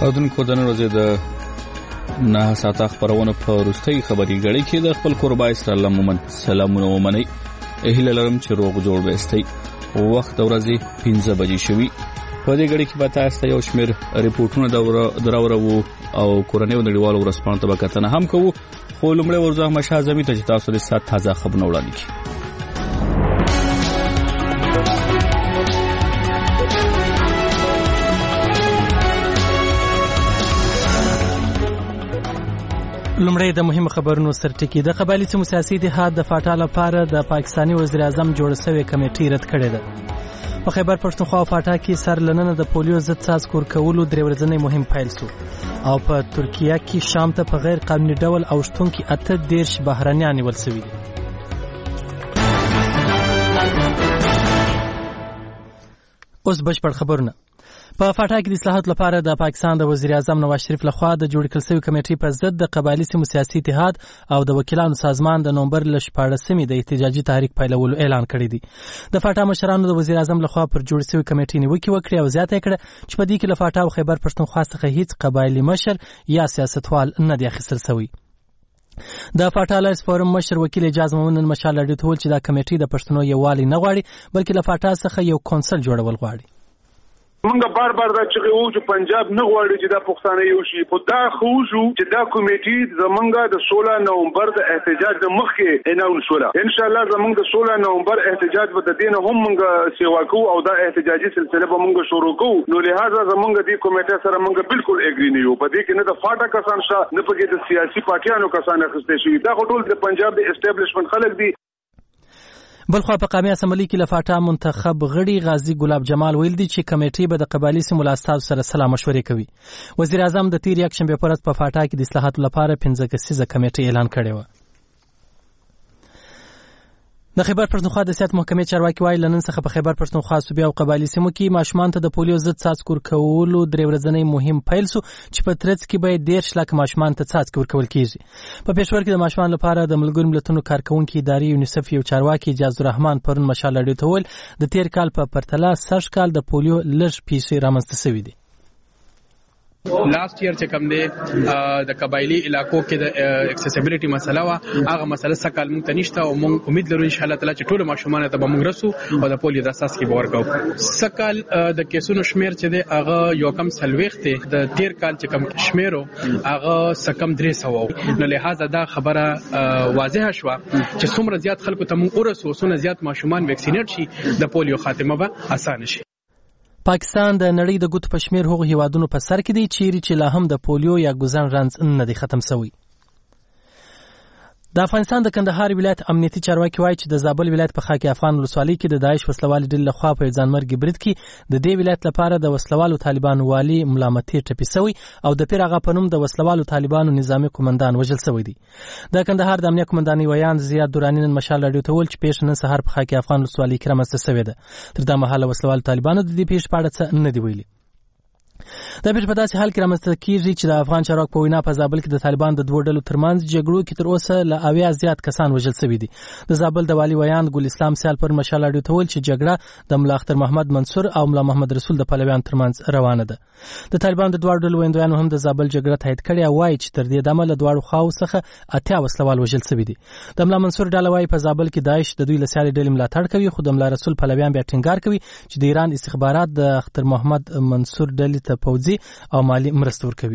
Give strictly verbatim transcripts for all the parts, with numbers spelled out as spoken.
اودونکو د نن ورځې د نه ساعته خبرونه په وروستۍ خبري غړي کې د خپل قربای سره لمن سلامونه ومني. اهله لرم چې روغ جوړ وستي. وخت ورځې پنځه بجې شوي. په دې غړي کې به تاسو یو شمېر ریپورتونه دراوړو او کورنۍ نړیوالو ورسپانته به کتنه هم کوو. خو لومړی ورځ مشه اعظمي ته چې تاسو د سات تازه خبرونه وړاندې کړئ. لومړی د مهمو خبرونو سرټکی. د قبایلي سیمو سیاسي اتحاد د فاټا لپاره د پاکستاني وزیر اعظم جوړ شوی کمیټې رد کړې ده. په خیبر پښتونخوا او فاټا کې سرلننه د پولیو ضد څاڅکي ورکولو درې ورځنی مهم پیل شو او په ترکیه کې شام ته په غیر قانوني ډول او شتون کې اته دیرش بهرنیان نیول شوي دي. اوس بشپړ خبرونه. په فاټا کې د اصلاحات لپاره د پاکستان د وزیر اعظم نواز شریف لخوا د جوړ کړل شوی کمیټې په ضد د قبایلي سیمو سیاسي اتحاد او د وکیلانو سازمان د نومبر ل شپاړسمې د احتجاجي تحریک پیلولو اعلان کړی دی. د فاټا مشرانو د وزیر اعظم لخوا پر جوړ شوی کمیټې نیوکې وکړې او زیاته کړه چې په دې کې له فاټا او خیبر پښتونخوا څخه هیڅ قبایلي مشر یا سیاستوال نه دی اخیستل شوی. د فاټا لایس فورم مشر وکیل اجازه مومن مشال لري ټول چې دا کمیټې د پښتنو یووالي نه غواړي بلکې له فاټا څخه یو کونسل جوړول غواړي. منګه بار بار دا چې وو چې پنجاب نه غواړي چې دا پښتانه یو شي په دا خو شو چې دا کمیټې زمونږه د سولہ نومبر د احتجاج د مخکې اناونس ولا ان شاء الله زمونږ د سولہ نومبر احتجاج به د دین هم منګه سیوا کو او دا احتجاجي سلسله به منګه شروع کو. نو لہذا زمونږ د کمیټې سره منګه بالکل اګری نه یو په دې کې نه د فاټا کسان شاه نه پکې د سیاسي پارټیانو کسان اخستې شي. دا ټول د پنجاب د اسټابلیشمنت خلک دي. بلخوا په قومي اسمبلی کې لفاټا منتخب غړي غازی ګلاب جمال ویل دي چې کمیټې به د قبایلي سیمو له استادو سره سلا مشورې کوي. وزیر اعظم د تیر یک شنبه پر ورځ په فاټا کې د اصلاحاتو لپاره پنځه کسیزه کمیټې اعلان کړې و. د خیبر پښتونخوا د سیاست محکمې چارواکي وایي لنن څخه په خیبر پښتونخوا صوبې او قبایلي سیمو کې ماشومان ته د پولیو ضد څاڅکي ورکولو درې ورځنی مهم پیل شو چې په ترڅ کې به دیرش لک ماشومان ته څاڅکي ورکول کیږي. په پېښور کې د ماشومان لپاره د ملګرو ملتونو کارکونکو ادارې یونیسف یو چارواکي اجازه الرحمن پرون مشال لري ته ویل د تیر کال په پرتله سږ کال د پولیو لږ پیسې رامنځته شوي دي. لاست ایئر چې کوم دی د قبایلی علاقو کې د اکسیسیبিলিټي مسله وا هغه مسله سکهال مونږ ته نشته او مونږ امید لرو ان شاء الله تعالی چې ټول ماشومان ته به مونږ رسو او د پولیو د اساس کې باور کوو. سکهال د کیسونو شمیر چې دی هغه یو کم سلويخت د تیر کال چې کوم شمیرو هغه سکم درې سو. نو لہذا دا خبره واضحه شو چې څومره زیات خلکو ته مونږ ورسو څومره زیات ماشومان ویکسینیټ شي د پولیو خاتمه به اسانه شي. پاکستان د نړۍ د ګوتو په شمیر هغو هیوادونو په سر کې دی چیرې چې لا هم د پولیو یا ګوزن رنځ نه دی ختم شوی. د افغانستان د کندهار ولایت امنیتي چارواکي وایي چې د زابل ولایت په خاک افغان ولسوالۍ کې د داعش وسلوال ډلې لخوا په ځانمرګي برید کې د دې ولایت لپاره د وسلوالو طالبانو والی ملامتي ټپي شوی او د پیر هغه په نوم د وسلوالو طالبانو نظامی قومندان وژل شوی دی. د کندهار د امنیه قومندانۍ ویان زیاد دورانی نن مشال راډیو ته ویل چې پیښه نن سهار په خاک افغان ولسوالۍ کې رامنځته شوې ده. تر دا مهاله وسلوالو طالبانو د دې پیښې په اړه څه نه دی ویلي. دا پیښه په داسې حال کې رامنځته کیږي چې د افغان چارواکو په وینا په زابل کې د طالبان د دوه ډلو ترمنځ جګړو کې تر اوسه له اویا زیات کسان وژل شوي دي. د زابل د والي ویان ګل اسلام سیال پر مشال راډیو ته ویل چې جګړه د ملا اختر محمد منصور او ملا محمد رسول د پلویان ترمنځ روانه ده. د طالبان د دوه ډلو ویندویانو هم د زابل جګړه تایید کړې او وایي چې تر دې دمه له دواړو خواو څخه اتیا وسلوال وژل شوي دي. د ملا منصور ډله وایي په زابل کې داعش د دوی له سیالۍ ډلې ملاتړ کوي خو د ملا رسول پلویان بیا ټینګار کوي چې د ایران استخبارات د اختر محمد منصور ډلې ته پوځي او مالی مرسته ورکوي.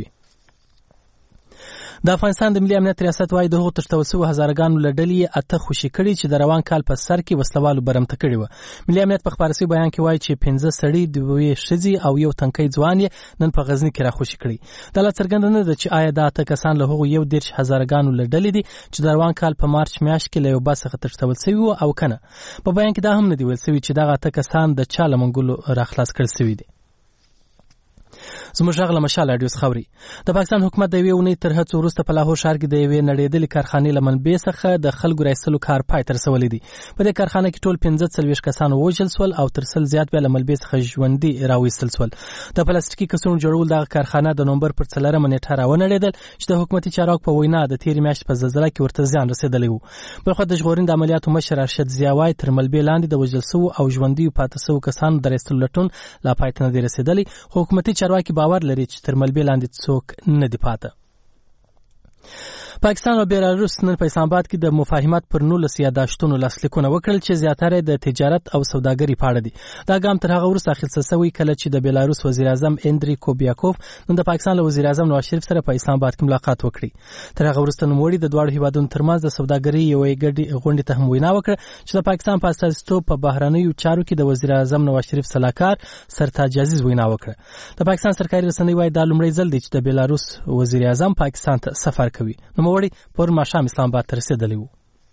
د افغانستان د ملي امنیت ریاست وايي د هغو تښتول شوو هزارګانو له ډلې اته خوشي کړي چې د روان کال په سر کې وسلوالو برمته کړي وه. ملي امنیت په خپاره شوي بیان کې وایي چې پنځه سړي دوې ښځې او یو تنکی ځوان یې نن په غزني کې راخوشي کړي. دا لا څرګنده نه ده چې آیا دا اته کسان له هغو یو دېرش هزارګانو له ډلې دي چې د روان کال په مارچ میاشت کې له یو بس څخه تښتول شوي وو او که نه. په بیان کې دا هم نه دي ویل شوي چې دغه اته کسان د چا له منګولو راخلاص کړل شوي دي. زموږ غږ له مشال راډیو څخه اوري. د پاکستان حکومت د یوې اونۍ تر هڅو وروسته په لاهور ښار کې د یوې نړېدلې کارخانې له منبع څخه د خلکو رایستلو کار پای ته رسولی دی. په دې کارخانه کې ټول پنځه څلوېښت کسان ووژل شول او تر سل زیات بیا له ملبې څخه ژوندي راویستل شول. د پلاستیکي کڅوړو جوړول دغه کارخانه د نومبر پر څلورمه نیټه راونړېدل چې د حکومتي چارواکو په وینا د تېرې میاشتې په زلزله کې ورته زیان رسېدلی و. بلخوا د ژغورنې د عملیاتو مشر ارشد ضیا وایي تر ملبې لاندې د وژل شوو او ژوندیو پاتې شوو کسانو د رایستلو لټون لا پای ته نه دی رسېدلی. خو حکومتي چارواکي باور باور لري چې تر ملبې لاندې څوک نه دی پاته. پاکستان او بیلاروس نن په اسلام آباد کې د مفاهمت پر نولس یاداشتونو لاسلیکونه وکړل چې زیاتره د تجارت او سوداګرۍ په اړه دي. دا ګام تر هغه وروسته اخیستل شوی کله چې د بیلاروس وزیر اعظم اندری کوبیاکوف نن د پاکستان له وزیر اعظم نواز شریف سره په اسلام آباد کې ملاقات وکړي. تر هغه وروسته نوموړي د دواړو هیوادونو ترمنځ د سوداګرۍ یوې ګډې غونډې ته هم وینا وکړه چې د پاکستان په استازیتوب په بهرنیو چارو کې د وزیر اعظم نواز شریف سلاکار سرتاج عزیز وینا وکړه. د پاکستان سرکاري رسنۍ وايي دا لومړی ځل دی چې د بیلاروس وزیر اعظم پاکستان ته سفر کوي. نوموړي پر ماښام اسلام آباد ته رسېدلی و.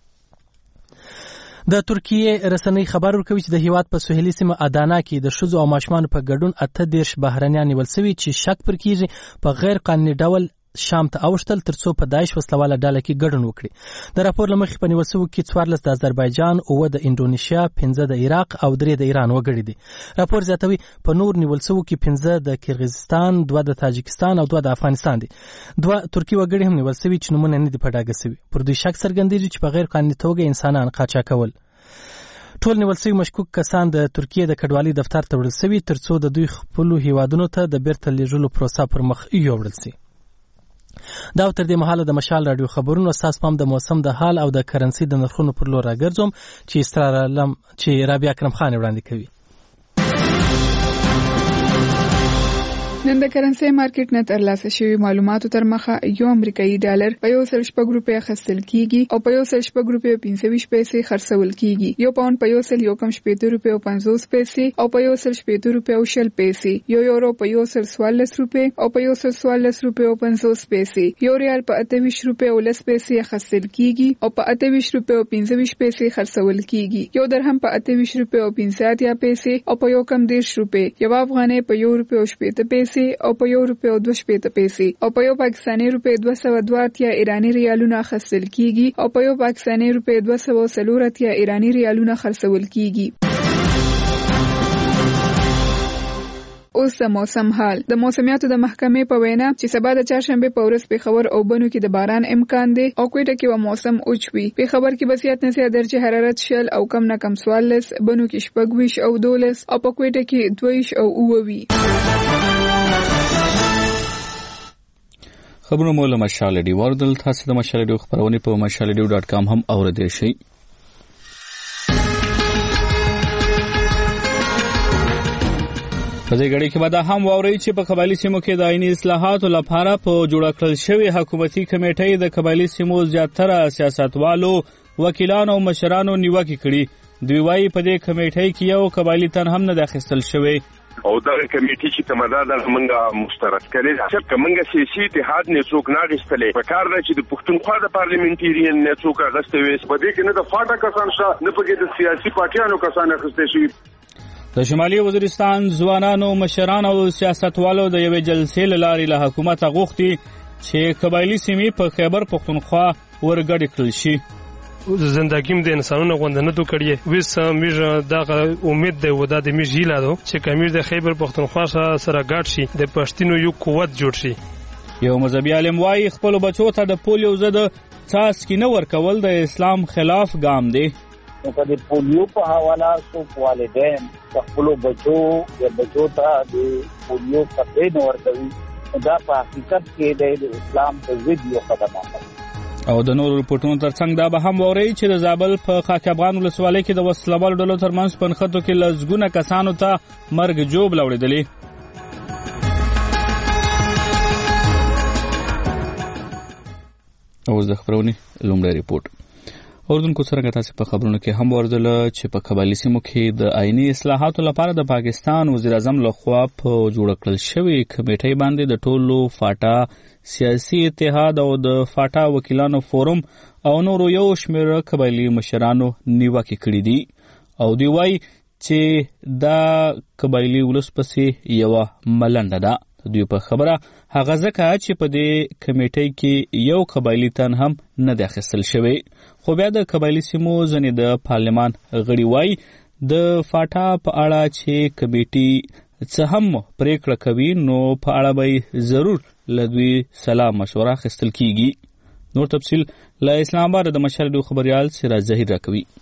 د ترکیې رسنۍ خبر ورکوي چې د هیواد په سهیلي سیمه ادانا کې د ښځو او ماشومانو په ګډون اته دېرش بهرنیان نیول شوي چې شک پر کېږي په غیر قانوني ډول شام ته اوښتل ترڅو په داعش وسلواله ډله کې ګډون وکړي. د راپور له مخې په نیول شوو کې څوارلس د آذربایجان، اووه د انډونیشیا، پنځه د عراق او درې د ایران وګړي دي. راپور زیاتوي په نور نیول شوو کې پنځه د کرغیزستان، دوه د تاجکستان او دوه د افغانستان دي. دوه ترکي وګړي هم نیول شوي چې نومونه نه دي په ډاګه شوي. پر دوی شک څرګندېږي چې په غیر قانوني توګه انسانان قاچاقول. ټول نیول شوي مشکوک کسان د ترکیې د کډوالۍ دفتر ته وړل شوي ترڅو د دوی خپلو هیوادونو ته د بیرته لیږلو پروسه پر مخ یوړل شي. دا تر دې مهاله د مشال رادیو خبرونو اساس پام د موسم د حال او د کرنسي د نرخونو پر لور راګرځوم چې استرالم چې رابعه اکرم خان وړاندې کوي. نن د کرنسي مارکیټ نه ترلاسه شوی معلوماتو تر مخه یو امریکایي ډالر په یو سل شپږ روپۍ اخیستل کیږي او په یو سل شپږ روپۍ او پنځه ویشت پیسې خرڅول کیږي. یو پاوند په یو سل یو کم شپېته روپۍ او پنځوس پیسې او په یو سل شپېته روپۍ او شل پیسې. یو یورو په یو سل څوارلس روپۍ او په یو سل څوارلس روپۍ او پنځوس پیسې. یو ریال په اته ویشت روپۍ او لس پیسې اخیستل کیږي او په اته ویشت روپۍ او پنځه ویشت پیسې خرڅول کیږي. یو درهم په اته ویشت روپۍ او پنځه اتیا پیسې او په یو کم دېرش روپۍ. یو افغانۍ په یو روپۍ او شپېته پیسې او په یو روپۍ او دوه شپېته پیسې او په یو پاکستاني روپۍ دوه سوه دوه اتیا ایراني ریالونه اخیستل کیږي او په یو پاکستاني روپۍ دوه سوه څلور اتیا ایراني ریالونه خرڅول کیږي. اوس د موسم حال. د موسمیاتو د محکمې په وینا چې سبا د چهارشنبه په ورځ پېښور او بنو کې د باران امکان دی او کوټه کې به موسم اوچ وي. پېښور کې به زیات نه زیات درجه حرارت شل او کم نه کم څوارلس، بنو کې شپږ ویشت او دولس او په کوټه کې دوه ویشت او اووه وي. خبرونه مو له مشال ډي وردل. تاسو د مشال ډي خبرونه په مشال ډي ډاټ کام هم اوریدئ شئ. په دې غړي کې به دا هم واورئ چې په قبایلی سیمو کې د آئینی اصلاحاتو لپاره په جوړ کړل شوی حکومتي کمیټې د قبایلی سیمو زیاتره سیاستوالو، وکیلانو او مشرانو نیوکه کړي. دوی وايي په دې کمیټې کې یو قبایلی تن هم نه داخستل شوی او دا کمیټې چې تمدا د منګه مشترک کړي چې منګه سیاسي اتحاد نه څوک نه غستلې په کار دی چې د پښتونخوا د پارلیمنټریان نه څوک غستوي. په دې کې نه د فاټا کسان شته نه پکې د سیاسي پارټیانو کسان غستې شي. د شمالي وزیرستان ځوانانو، مشرانو او سیاستوالو د یوې جلسې له لارې له حکومت غوښتي چې قبایلی سیمې په خیبر پښتونخوا ورګډې کړل شي. زندگیم د انسانونو غوندنه تو کړی وس میږ دا امید دی ودا د میږ هیله ده چې کمیر د خیبر پښتونخوا سره ګډ شي د پښتینو یو قوت جوړ شي. یو مذهبي عالم وايي خپل بچو ته د پولیو ضد څاڅکي نه ورکول د اسلام خلاف ګام دی. په دې پولیو په حواله سو والدین خپل بچو د بچو ته د پولیو څخه نه ورکوي دا په حقیقت کې د اسلام په ضد یو قدم دی. او د نورو رپورټونو ترڅنګ دا به هم واورئ چې د زابل په خاک افغان ولسوالۍ کې د وسلوالو ډلو ترمنځ په نښتو کې لسګونه کسانو ته مرګ جوب لاوړېدلې. اوس د خبرونې لومړی رپورټ. اردوونکو څرنګه تاسو په خبرونو کې هم واوریدل چې په قبایلی سیمو کې د آئینی اصلاحاتو لپاره د پاکستان وزیر اعظم لخوا په جوړ کړل شوی کمیټې باندې د ټولو فاټا سیاسي اتحاد او د فاټا وکیلانو فورم او نورو یو شمېر قبایلی مشرانو نیوکې کړې دي او دوی وایي چې دا قبایلی ولس پسې یوه ملنډه ده. دوی په خبره هغه ځکه چې په دې کمیټې کې یو قبایلی تن هم نه دی اخیستل شوی. خو بیا د قبایلی سیمو ځینې د پارلمان غړي وایي د فاټا په اړه چې کمیټې څه هم پریکړه کوي نو په اړه به ضرور له دوی سلام مشوره اخیستل کیږي. نور تفصیل له اسلام آباد د مشال ډیو خبريال سراج ظهیر راکوي.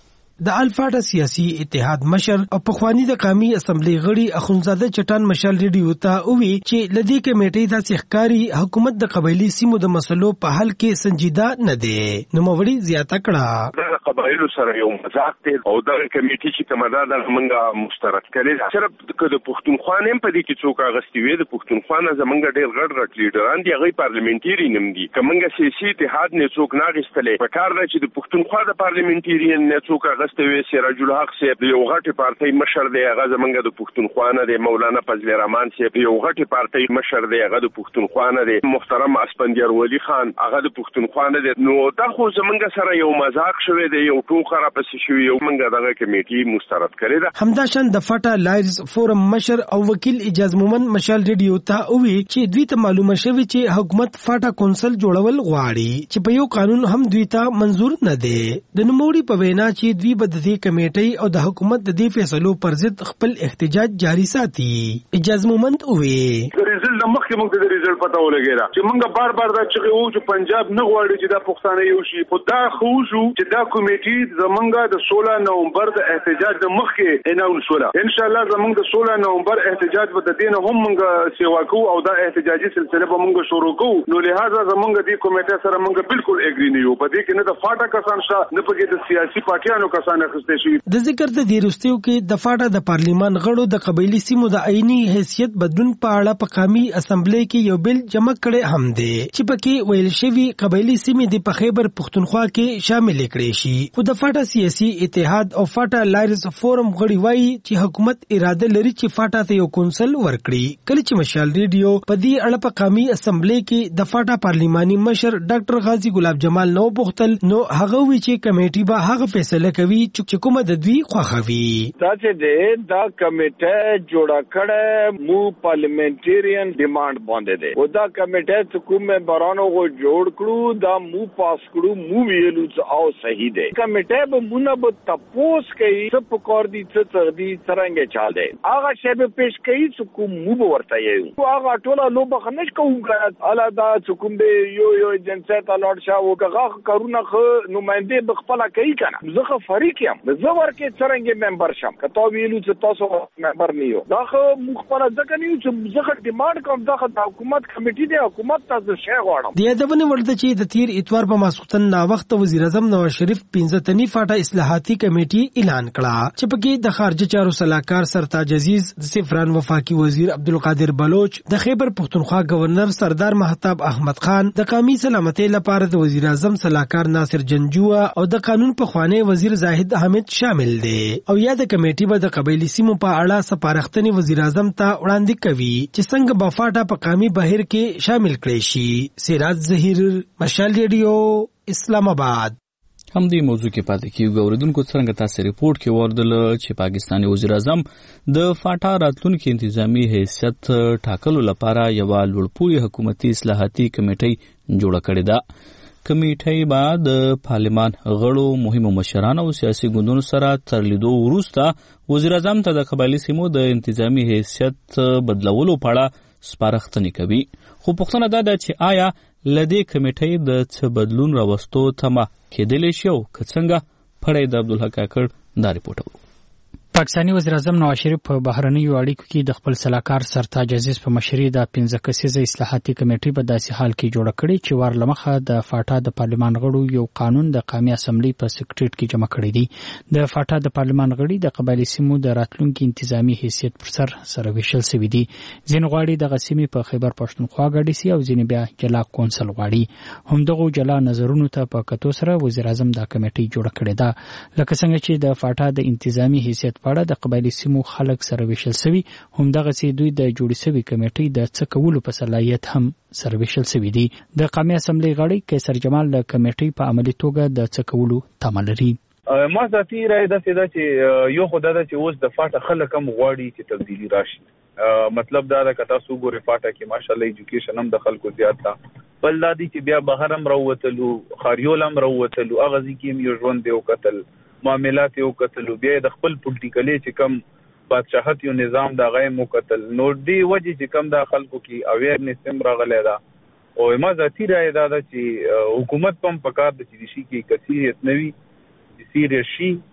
د الفاټا سیاسي اتحاد مشر او پخوانی د قومي اسمبلی غړي اخونزاده چټان مشال ریډیو ته وی چې لدی کمیټې د سحکاري حکومت د قبایلی سیمو د مسلو په حل کې سنجیده نه دی. نو موري زیاته کړه د قبایلو سره یو مذاق دی او د کمیټې چې کومه ده موږ مسترد کړي صرف د پښتونخوا نیم په دې کې څوک اغستې وي د پښتونخوا نه زمونږ ډېر غټ غټ لیډران دي هغه پارلیمنټری نیم دي کومه سیاسي اتحاد نه څوک نه اغستلې په کار دی چې د پښتونخوا د پارلیمنټری نه څوک اغستې وي سراج الحق صاحب یو غټ پارټي مشر دی هغه زمونږ د پښتونخوا نه دی مولانا فضل الرحمن صاحب یو غټ پارټي مشر دی هغه د پښتونخوا نه دی محترم اسپندیار ولی خان هغه د پښتونخوا نه دی نو دا خو زمونږ سره یو مذاق شوی دی یو ټوکر پسې شوی یو موږ دغه کمیټې مسترد کړی ده. همداشان د فاټا لایرز فورم مشر او وکیل اجاز مومن مشال ریډیو ته وی چې دوی ته معلومه شوی چې حکومت فاټا کونسل جوړول غواړي چې په یو قانون هم دوی ته منزور نه دی. د نوموړي په وینا چې دوی به د دې کمیټې او د حکومت د دې فیصلو پر ضد خپل احتجاج جاری ساتي. اجاز مومن وی د ریزلټ مخکې موږ د ریزلټ پته ولګیرا چې موږ بار بار دا چې وو چې پنجاب نه غواړي چې دا پښتانه یو شي خو دا خو شو چې دا کمیټې زمونږ د سولہ نومبر د احتجاج د مخکې اناونس ولا ان شاء الله زمونږ د سولہ نومبر احتجاج به د دین هم موږ سیوا کوو او دا احتجاجي سلسله به موږ شروع کوو. نو لہذا زمونږ د کمیټې سره موږ بالکل اګری نه یو په دې کې نه د فاټا کسان شته نه په کې د سیاسي پارټیانو کسان اخیستل شي. د ذکر د دیرستیو کې د فاټا د پارلیمان غړو د قبایلی سیمو د عیني حیثیت بدلون په اړه په قومي اسمبلی کې یو بل جمع کړي هم دي چې پکې ویل شوی قبایلی سیمې د خیبر پختونخوا کې شامل کړي شي. خو د فاټا سیاسي اتحاد او فاټا لایرز فورم غړي وایي چې حکومت اراده لري چې فاټا ته یو کونسل ورکړي. کله چې مشال ریډیو په دې اړه په قومي اسمبلی کې د فاټا پارلیماني مشر ډاکټر غازی ګلاب جمال نو بوختل نو هغه وی چې کمیټي به هغه فیصله کوي چې کومه د دوی خوښوي. دا چې دې دا کمیټه جوړه کړه مو پارلیمنټریان ډیماند باندې ده او دا کمیټه چې کومه برانو غو جوړ کړو دا مو پاس کړو مو ویلو او صحیح ده کمیټه به مونږ به تاسو کوي څه پکور دي څه څه دي څنګه چال ده هغه شی به پیش کوي چې کوم مو به ورته یو هغه ټوله لو بخنش کوم الا دا چې کوم دی یو یو جنسیت الاړ شاو هغه کارونه خو نمائنده بخپل کوي کنه زه فریق یم زه ورکه څنګه ممبر شم کته ویلو چې تاسو ممبر نه یو دا خو مخبره ځکه نه یو چې زه ډیماند کوم دا د حکومت کمیټې دی حکومت تاسو شی غواړم. د یادونه ورته چې د تیر اتوار په ماسختن نا وخت وزیر اعظم نواز شریف پنځه تنی فاټا اصلاحاتي کمیټې اعلان کړه چې پکې د خارجه چارو صلاحکار سرتاج عزیز د سفران وفاقي وزیر عبدالقادر بلوچ د خیبر پختونخوا گورنر سردار مهتاب احمد خان د قومي سلامتۍ لپاره د وزیر اعظم صلاحکار ناصر جنجوه او د قانون په خوانی وزیر زاهد احمد شامل دي. او یا د کمیټې به د قبایلی سیمو په اړه سپارښتنې وزیر اعظم ته وړاندې کوي چې څنګه به فاټا په قومي بهیر کې شامل کړي شي. سراج ظهیر مشال ریډیو اسلام آباد. هم دې موضوع کې پاتې کیږو اوریدونکو څنګه تاسو ریپورت کې وردل چې پاکستاني وزیر اعظم د فاټا راتلونکو انتظامی حیثیت ټاکلو لپاره یو لوړپوړي حکومتي اصلاحاتي کمیټې جوړه کړې ده. کمیټې بعد پارلمان غړو مهمو مشرانو او سیاسي ګوندونو سره تر لیدو وروسته وزیر اعظم ته د قبایلی سیمو د انتظامی حیثیت بدلولو په اړه سپارښتنې کوي. خو پوښتنه دا ده چې آیا لدې کمیټې د څه بدلون راوستو تمه کېدلی شي او که څنګه؟ پړی د عبدالحق کاکړ دا ریپورټ. پاکستاني وزیر اعظم نواز شریف په بهرنیو اړیکو کې د خپل سلاکار سرتاج عزیز په مشرۍ د پنځه کسیزه اصلاحاتي کمیټې په داسې حال کې جوړه کړې چې وار لمخه د فاټا د پارلمان غړو یو قانون د قومي اسمبلی په سکریټریټ کې جمع کړی دی. د فاټا د پارلمان غړي د قبایلی سیمو د راتلونکي انتظامی حیثیت پر سر سره ویشل شوي دي. ځینې غواړي دغه سیمې په خیبر پښتونخوا ګډې سي او ځینې بیا جلا کونسل غواړي. همدغو جلا نظرونو ته په کتو سره وزیر اعظم دا کمیټې جوړه کړې ده. لکه څنګه چې د فاټا د انتظامی حیثیت په اړه د قبایلی سیمو خلک سره ویشل شوي همدغه سي دوی د جوړې شوي کمیټې د څه کولو په صلاحیت هم سره ویشل شوي دي. د قومي اسمبلی غړي قیصر جمال د کمیټې په عملي توګه د څه کولو تمه لري. ما ذاتي رائے دا چې یو خدای دا چې اوس د فاټا خلک هم غواړي چې تبدیلی راشي. مطلب دا ده کته سو ګوري فاټا کې ماشاءالله ایجوکیشن هم د خلکو زیات تا بل دا دي چې بیا بهر هم راوتلو خاریول هم راوتلو هغه ځکه یو ژوند دی او قتل معاملات یو قتل بیا د خپل پولیټیکلی چې کم بادشاہت یو نظام دا غي مو قتل نو دی وجه چې کم دا خلکو کې اویرنس هم راغلی دا او ما ذاتی رائے دا چې حکومت پم پکار د چې شي کې کثیریت نوي سیریس شي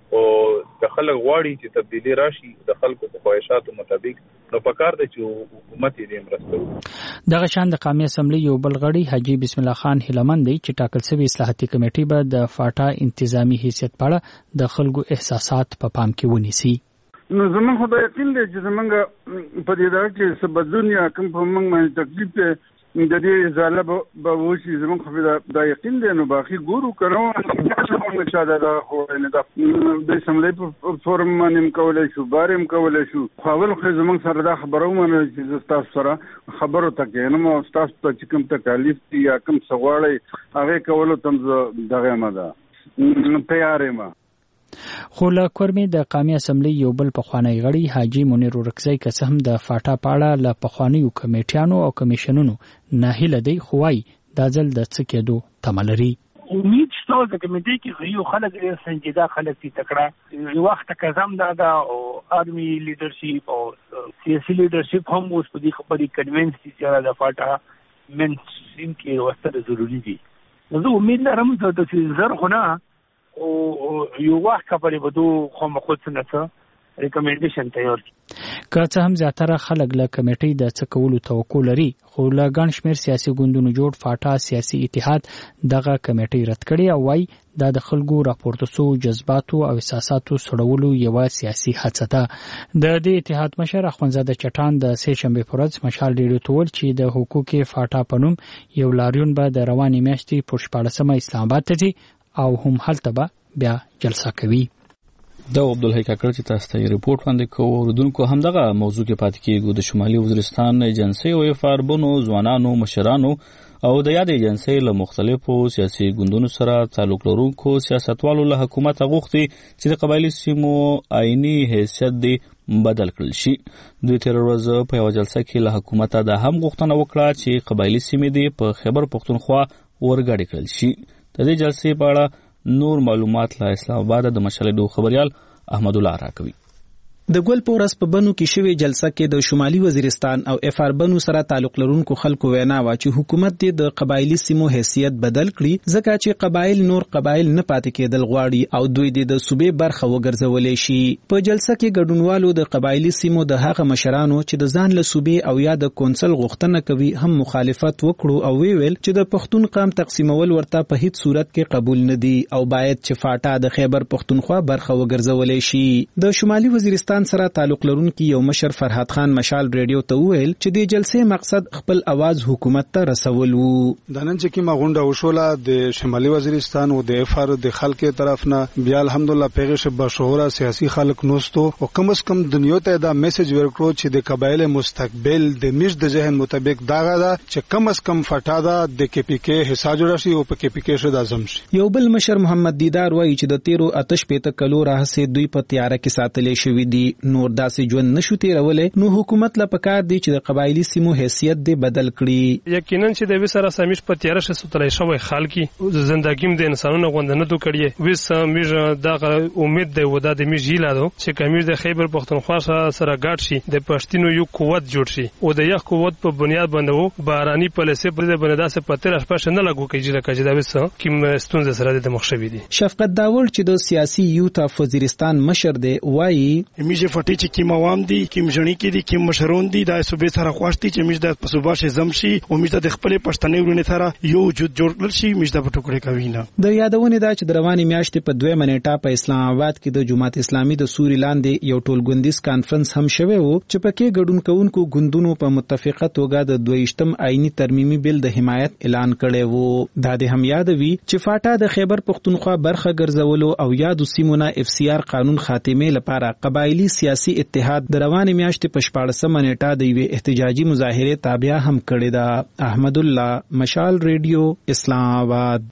او د خلک غواړي چې تبدیلی راشي د خلکو په خواهشاتو مطابق، نو پکار دی چې حکومت یې مرسته وکړي. دغه شان د قومي اسمبلی یو بل غړي حاجی بسم الله خان هلمند دی چې ټاکل شوی اصلاحاتي کمیټه به د فاټا انتظامی حیثیت په اړه د خلکو احساسات په پام کې ونیسي. نو زمون خدای یقین دی چې زمونږ په دې ډول کې سبدون یا کوم په موږ باندې تکلیف ته د دې ځاله به وشي، زمونږ خو دا یقین دی. نو باقي ګورو کړو چې دا دا خو نه دا د اسمبلی په فورم باندې کولای شو، بارم کولای شو. خو اول خو زمونږ سره دا خبرو مونږ چې تاسو سره خبرو تکې نو مو تاسو ته کوم تکلیف دي یا کوم سوالي هغه کولو تم دغه مده تیارې ما. خو له کورمې د قومي اسمبلی یو بل پخوانی غړي حاجی منیر ورکزی که هم د فاټا پاړه له پخوانیو کمیټیانو او کمیشنونو ناهیله دی، خو وايي دا ځل د څه کېدو تمه لري. امید شته د کمیټې کې یو خلک ډېر سنجیده خلک دي تکړه، یو وخت کزم دا دا او آرمي لیډرشپ او سیاسي لیډرشپ هم اوس په دې خبرې کنوینس دي چې د فاټا من سیم کې وسته ضروری دي. زه امید لرم چې زر خو نه او یو وخت خبرې بدو خو مخوت نه څه ریکمنډیشن تیار کی. که څه هم زیاتره خلک له کمیټې د څه کولو توقع لري، خو له ګڼ شمېر سیاسي ګوندونو جوړ فاټا سیاسي اتحاد دغه کمیټې رد کړې او وايي دا د خلکو راپورته سو جذباتو او احساساتو سړولو یوه سیاسي هڅه ده. د دې اتحاد مشر اخوندزاده چټان د سې شنبې په ورځ مشال ریډیو ته وویل چې د حقوق فاټا په نوم یو لاریون به د روانې میاشتې په شپاړسمه اسلام آباد ته ځي او هم هلته به بیا جلسه کوي. دا عبدالحی کاکړ چې تاسو ته ریپورت وړاندې کوو. اوردونکو همدغه موضوع کې پاتې کېږو. د شمالي وزیرستان ایجنسۍ او افاربونو ځوانانو مشرانو او د یاد ایجنسۍ له مختلفو سیاسي ګوندونو سره تعلق لرونکو سیاستوالو له حکومت غوښتي چې د قبایلي سیمو آئینی حیثیت دی بدل کړل شي. دوی تیر ورځ په یوه جلسه کې له حکومت دا هم غوښتنه وکړه چې قبایلي سیمې دی په خیبر پښتونخوا ورګډې کړل شي. د دې جلسې په اړه نور معلومات له اسلام آباد د مشالډو خبريال احمد الله راکوي. د ګل پورس په بنو کې شوی جلسه کې د شمالي وزیرستان او افار بنو سره تعلق لرونکو خلکو وینا وا چې حکومت دې د قبایلی سیمو حیثیت بدل کړي ځکه چې قبایل نور قبایل نه پاتې کېدل غواړي او دوی دې د صوبې برخه وګرځولې شي. په جلسه کې ګډونوالو د قبایلی سیمو د هغه مشرانو چې د ځان له صوبې او یا د کونسل غوښتنه کوي هم مخالفت وکړو او ویل چې د پښتون قام تقسیمول ورته په هیڅ صورت کې قبول نه دي او باید چې فاټا د خیبر پښتونخوا برخه وګرځولې شي. د شمالي وزیرستان سره تعلق لرونکي یو مشر فرحات خان مشال ریډیو ته وویل چې د جلسې مقصد خپل आवाज حکومت ته رسول وو. د نن چې کی مغونډه وشوله د شمالي وزیرستان او د افار د خلکو طرف نه بیا الحمدلله پیغش بشهوره سیاسي خلک نوستو او کم از کم دنیا ته دا میسج ورکړو چې د قبایل مستقبل د میش د ذهن مطابق داغه دا چې کم از کم فټا دا د کې پی کې حصہ جوړ شي او په کې پی کې شو د اعظم شي. یو بل مشر محمد دیدار وایي چې د تیرو آتش پته کلو راهسه دوی په تیاره کې ساتلې شوې دي نور داسې ژوند نشو تیرولې نو حکومت لا پکار دی چې د قبایلی سیمو حیثیت دی بدل کړي. یقینا چې د وسره سمیش په تیاره شه ستلې شوی خلکی زندګیم د انسانونو غوندنه تو کړي وس میج دغه امید دی ودا د میج هیلادو چې کمیر د خیبر پښتونخوا سره ګډ شي د پښتینو یو قوت جوړ شي او د یو قوت په بنیاد باندې وو باراني پالیسي پر د بندا سه پتر شپه نه لګو کیږي لکه چې دا وس کیم ستونزه سره د مخشوي دي. شفقت داول چې د سیاسي یوت اف وزیرستان مشر دی وایي میجه فټی چې کیم عوام دي کیم ژنی کې دي کیم مشرون دي د صوبې سره خواشتي چې میج د صوبې زم شي او میج د خپل پښتنې ورونه سره یو وجود جوړل شي میج د ټوکړې کوي نه. د یادونه دا چې د رواني میاشتې په دوه منېټه په اسلام آباد کې د جماعت اسلامي د سوري لاندې یو ټولګوندیز کانفرنس هم شوی وو چې پکې ګډون کوونکو ګوندونو په متفقه توګه د دویشتم آئینی ترمیمي بل د حمایت اعلان کړی وو. دا د هم یادوي چې فاټا د خیبر پښتونخوا برخه ګرځولو او یادو سیمونه اف سی آر قانون خاتمه لپاره قبایلی سیاسي اتحاد د روانې میاشتې په شپاړسمه نیټه د یوې احتجاجي مظاهرې تابع هم کړې ده. احمد الله مشال ریډیو اسلام آباد.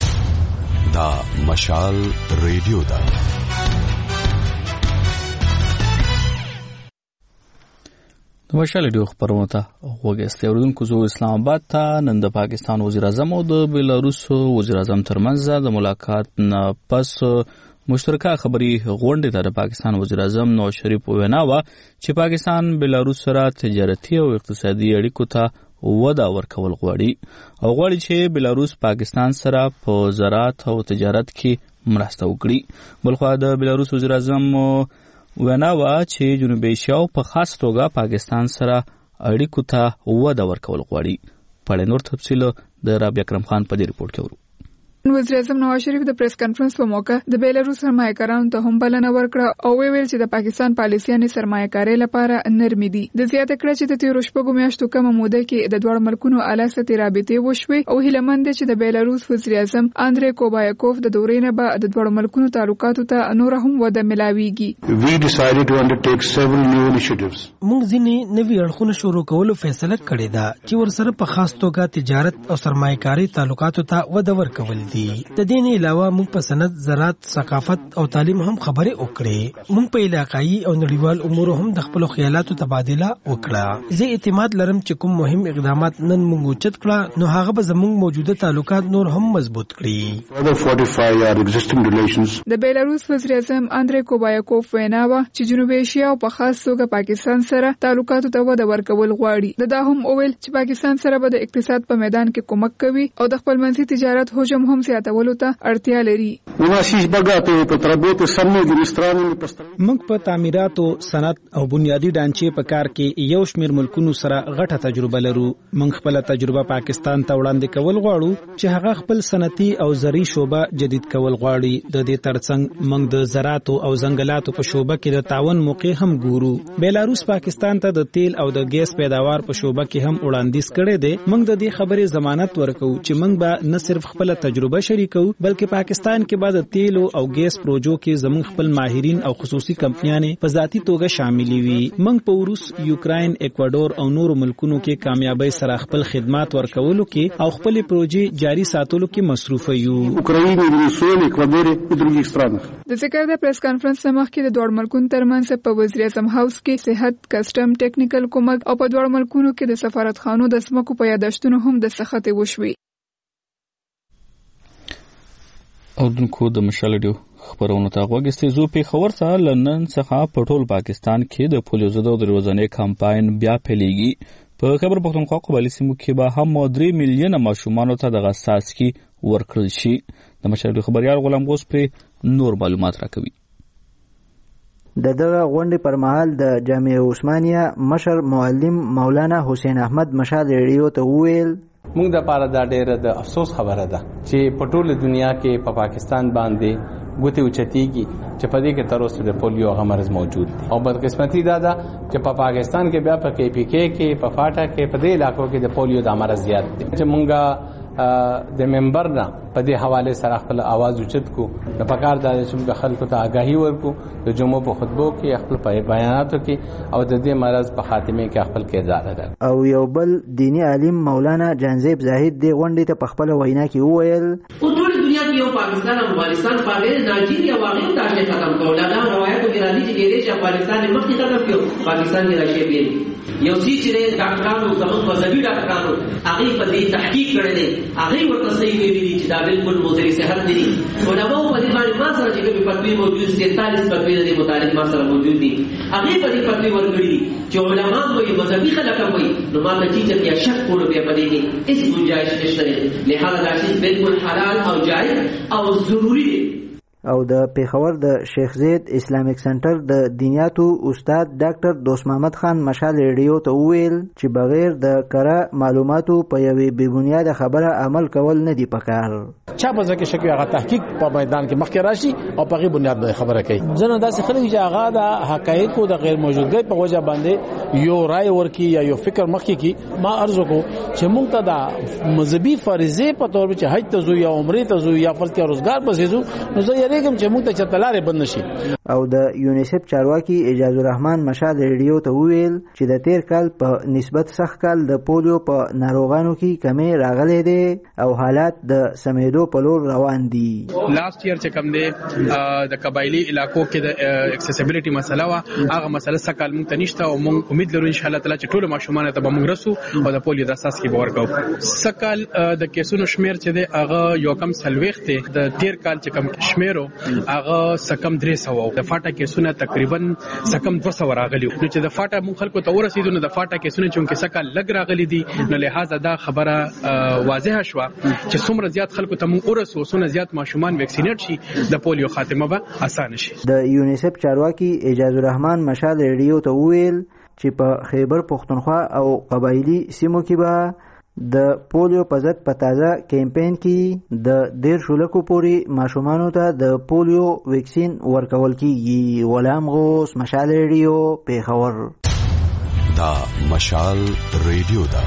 دا مشال ریډیو ده. د مشال ریډیو خبرونه ته وګورئ. اوردونکو زو اسلام آباد ته نن د پاکستان وزیر اعظم او د بیلاروس وزیر اعظم ترمنځ د ملاقات نه پس مشترکه خبري غونډه ته د پاکستان وزیر اعظم نواز شریف وینا وا چې پاکستان بیلاروس سره تجارتي او اقتصادي اړیکو ته وده ورکول غواړي او غواړي چې بیلاروس پاکستان سره په زراعت او تجارت کې مرسته وکړي. بلخوا د بلاروس وزیر اعظم وینا وه چې جنوبي ایشیا په خاص توګه پاکستان سره اړیکو ته وده ورکول غواړي. په اړه نور تفصیل د رابعه اکرم خان په دې رپورټ کې ورو. وزیر اعظم نواز شریف د پریس کانفرنس په موقع د بیلاروس سرمایه‌کارانو ته هم بلنه ورکړه او ویل چې د پاکستان پالیسیانې سرمایه‌کاري لپاره نرمي دي. د زیاته کړه چې د تیرو شپږو میاشتو کمه موده کې د دوه ملکونو اعلی سطحي رابطې وشوي او هیله مند چې د بیلاروس وزیر اعظم اندری کوبایکوف د دورې نه بعد د دوه ملکونو تعلقاتو ته نور هم وده ملاويږي. We decided to undertake several new initiatives. موږ ځینې نوي اړخونه شروع کولو فیصله کړې ده چې ورسره په خاص توګه تجارت او سرمایه‌کاري تعلقاتو ته وده ورکول دي. د دې نه علاوه موږ په صنعت، زراعت، ثقافت او تعلیم هم خبرې وکړې. موږ په علاقایي او نړیوال امور هم د خپل خیالاتو تبادله وکړه. زه اعتماد لرم چې کوم مهم اقدامات نن موږ اوچت کړه نو هغه به زموږ موجوده تعلقات نور هم مضبوط کړي. د بیلاروس وزیر اعظم اندری کوبایکوف وینا وه چې جنوبي ایشیا او په خاص توګه پاکستان سره تعلقاتو ته وده ورکول غواړي. دا هم وویل چې پاکستان سره به د اقتصاد په میدان کې کومک کوي او د خپلمنځي تجارت حجم هم زیاتول ته اړتیا لري. موږ په تعمیراتو، صنعت او بنیادی ډانچې په کار کې یو شمېر ملکونو سره غټه تجربه لرو. موږ خپل تجربه پاکستان ته وړاندې کول غواړو چې هغه خپل صنعتي او زرعي شوبه جدید کول غواړي. د دې ترڅنګ موږ د زراعت او ځنګلاتو په شوبه کې د تعاون موقع هم ګورو. بیلاروس پاکستان ته د تیل او د ګیس پیداوار په شوبه کې هم وړاندیز کړی دی. موږ د دې خبرې ضمانت ورکو چې موږ به نه صرف خپل تجربه شریکو بلکې پاکستان کې بعد تیل او ګیس پروژو کې زموږ خپل ماهرین او خصوصي کمپنیانې په ذاتي توګه شاملې وي. موږ په روس، یوکراین، اکوادور او نورو ملکونو کې کامیابی سره خپل خدمات ورکولو کې او خپل پروژې جاري ساتلو کې مصروف یو. د ذکر د پریس کانفرنس مخکې د دوه ملکونو ترمنځ په وزیر اعظم هاوس کې صحت، کسټم، ټیکنیکل کومک او په دوه ملکونو کې د سفارتخانو د سمکو په یادښتونو هم د سختې وشوي. اوردونکو د مشال ډیو خبرونو ته غوږ زو په خبر ته لندن څخه په ټول پاکستان کې د پولیو ضد د روزانه کمپاین بیا پیلېږي. په خبر پښتونخوا قبایلی سیمو کې به هم درې میلیونه ماشومان ته د غساس کې ورکړل شي. د مشال خبريال غلام غوس په نور معلومات راکوي. د دغه غونډې پر مهال د جامعه عثمانیه مشر معلم مولانا حسین احمد مشال ریډیو ته وویل موږ د پاره دا ډېر د افسوس خبره ده چې په ټوله دنیا کې په پا پاکستان باندې ګوتې اوچتېږي چې په دې کې تر اوسه د پولیو هغه مرض موجود دی او بدقسمتي دا ده چې په پا پاکستان کې بیا په کې پی کې کې په فاټا کې په دې علاقو کې د پولیو د مرض زیات دی. چې مونږه د منبر نه په دې حواله سره خپل आवाज اوچت کو د پکار د چې خلکو ته آگاهي ورکو د جمعو په خطبو کې خپل بیاناتو کې او د دې مرض په خاتمه کې خپل کردار ادا. او یو بل دینی عالم مولانا جانزیب زاهد دی غونډې ته په خپل وینا کې وویل په ټول دنیا کې یو پاکستان او افغانستان په غیر ناجیریا واقعي تاسو ختم کول دا روایتو کې راځي چې ډېر چې افغانستان مخکې ختم کړو پاکستان کې راشي بیل یو چې ډاکټرانو زموږ مذهبي ډاکټرانو هغه په دې تحقیق کړی دی هغه ورته صحیح ویلي چې دا بالکل مضر صحت دی. علماء په دې باندې ما سره چې په فتوی موجود سینتالیس فتوی د متعلق ما سره موجود دي هغه په دې فتوی ورکړي دي چې علماء وایي مذهبي خلک وایي نو ما ته چې بیا شک کولو بیا په دې کې هیڅ گنجائش نشته. لہذا دا شی بالکل حلال او جائز او ضروری دی. او د پیښور د شیخ زید اسلامیک سنټر د دینیاتو استاد ډاکټر دوست محمد خان مشال ریډیو ته وویل چې بغیر د کره معلوماتو په یوې بې بنیاده خبره عمل کول نه دی پکار. چا په ځکه شکی هغه تحقیق په میدان کې مخکې راشي او په غي بنیاد باندې خبره کوي. ځنه داسې خلک چې هغه د حقایقو د غیر موجودګۍ په وجه باندې یو رائے ورکي یا یو فکر مخکې کی ما ارزو کو چې مونږ ته د مذهبي فریضه په تور چې حج ته زو یا عمره ته زو یا فلکه روزګار پسې زو نو زه یریږم چې مونږ ته چتلارې بند نشي. او د یونیسف چارواکي اجازه الرحمن مشال ریډیو ته وویل چې د تیر کال په نسبت سخت کال د پولیو په ناروغانو کې کمی راغلي دي او حالات د سمیدو په لور روان دي. لاست ایئر چې کوم دی د قبایلی علاقو کې د اکسسیبিলিټي مسله وا هغه مسله سکهال مونږ ته نشته او مونږ امید لرو ان شاء الله تعالی چې ټول ماشومان ته به موږ رسو او د پولیو د اساس کې باور کوو. سکال د کیسونو شمیر چې دی هغه یو کم سلويخت د تیر کال چې کم شمیرو هغه سکم درې سوه د فاټا کیسونه تقریبا سکم دوه سوه راغلي. نو چې د فاټا مون خلکو ته ورسېدو نو د فاټا کیسونه چې سکال لګ راغلي دي نو لہذا دا خبره واضحه شو چې څومره زیات خلکو ته مون ورسو څومره زیات ماشومان ویکسینیټ شي د پولیو خاتمه به اسانه شي. د یونیسف چارواکي اعجاز الرحمن مشال ریډیو ته ویل چې په خیبر پختونخوا او قبایلی سیمو کې به د پولیو په ضد په تازه کمپاین کې د ډیر شولکو پورې ماشومانو ته د پولیو ویکسین ورکول کیږي. غلام غوث، مشال ریډیو، پیښور. دا مشال ریډیو دا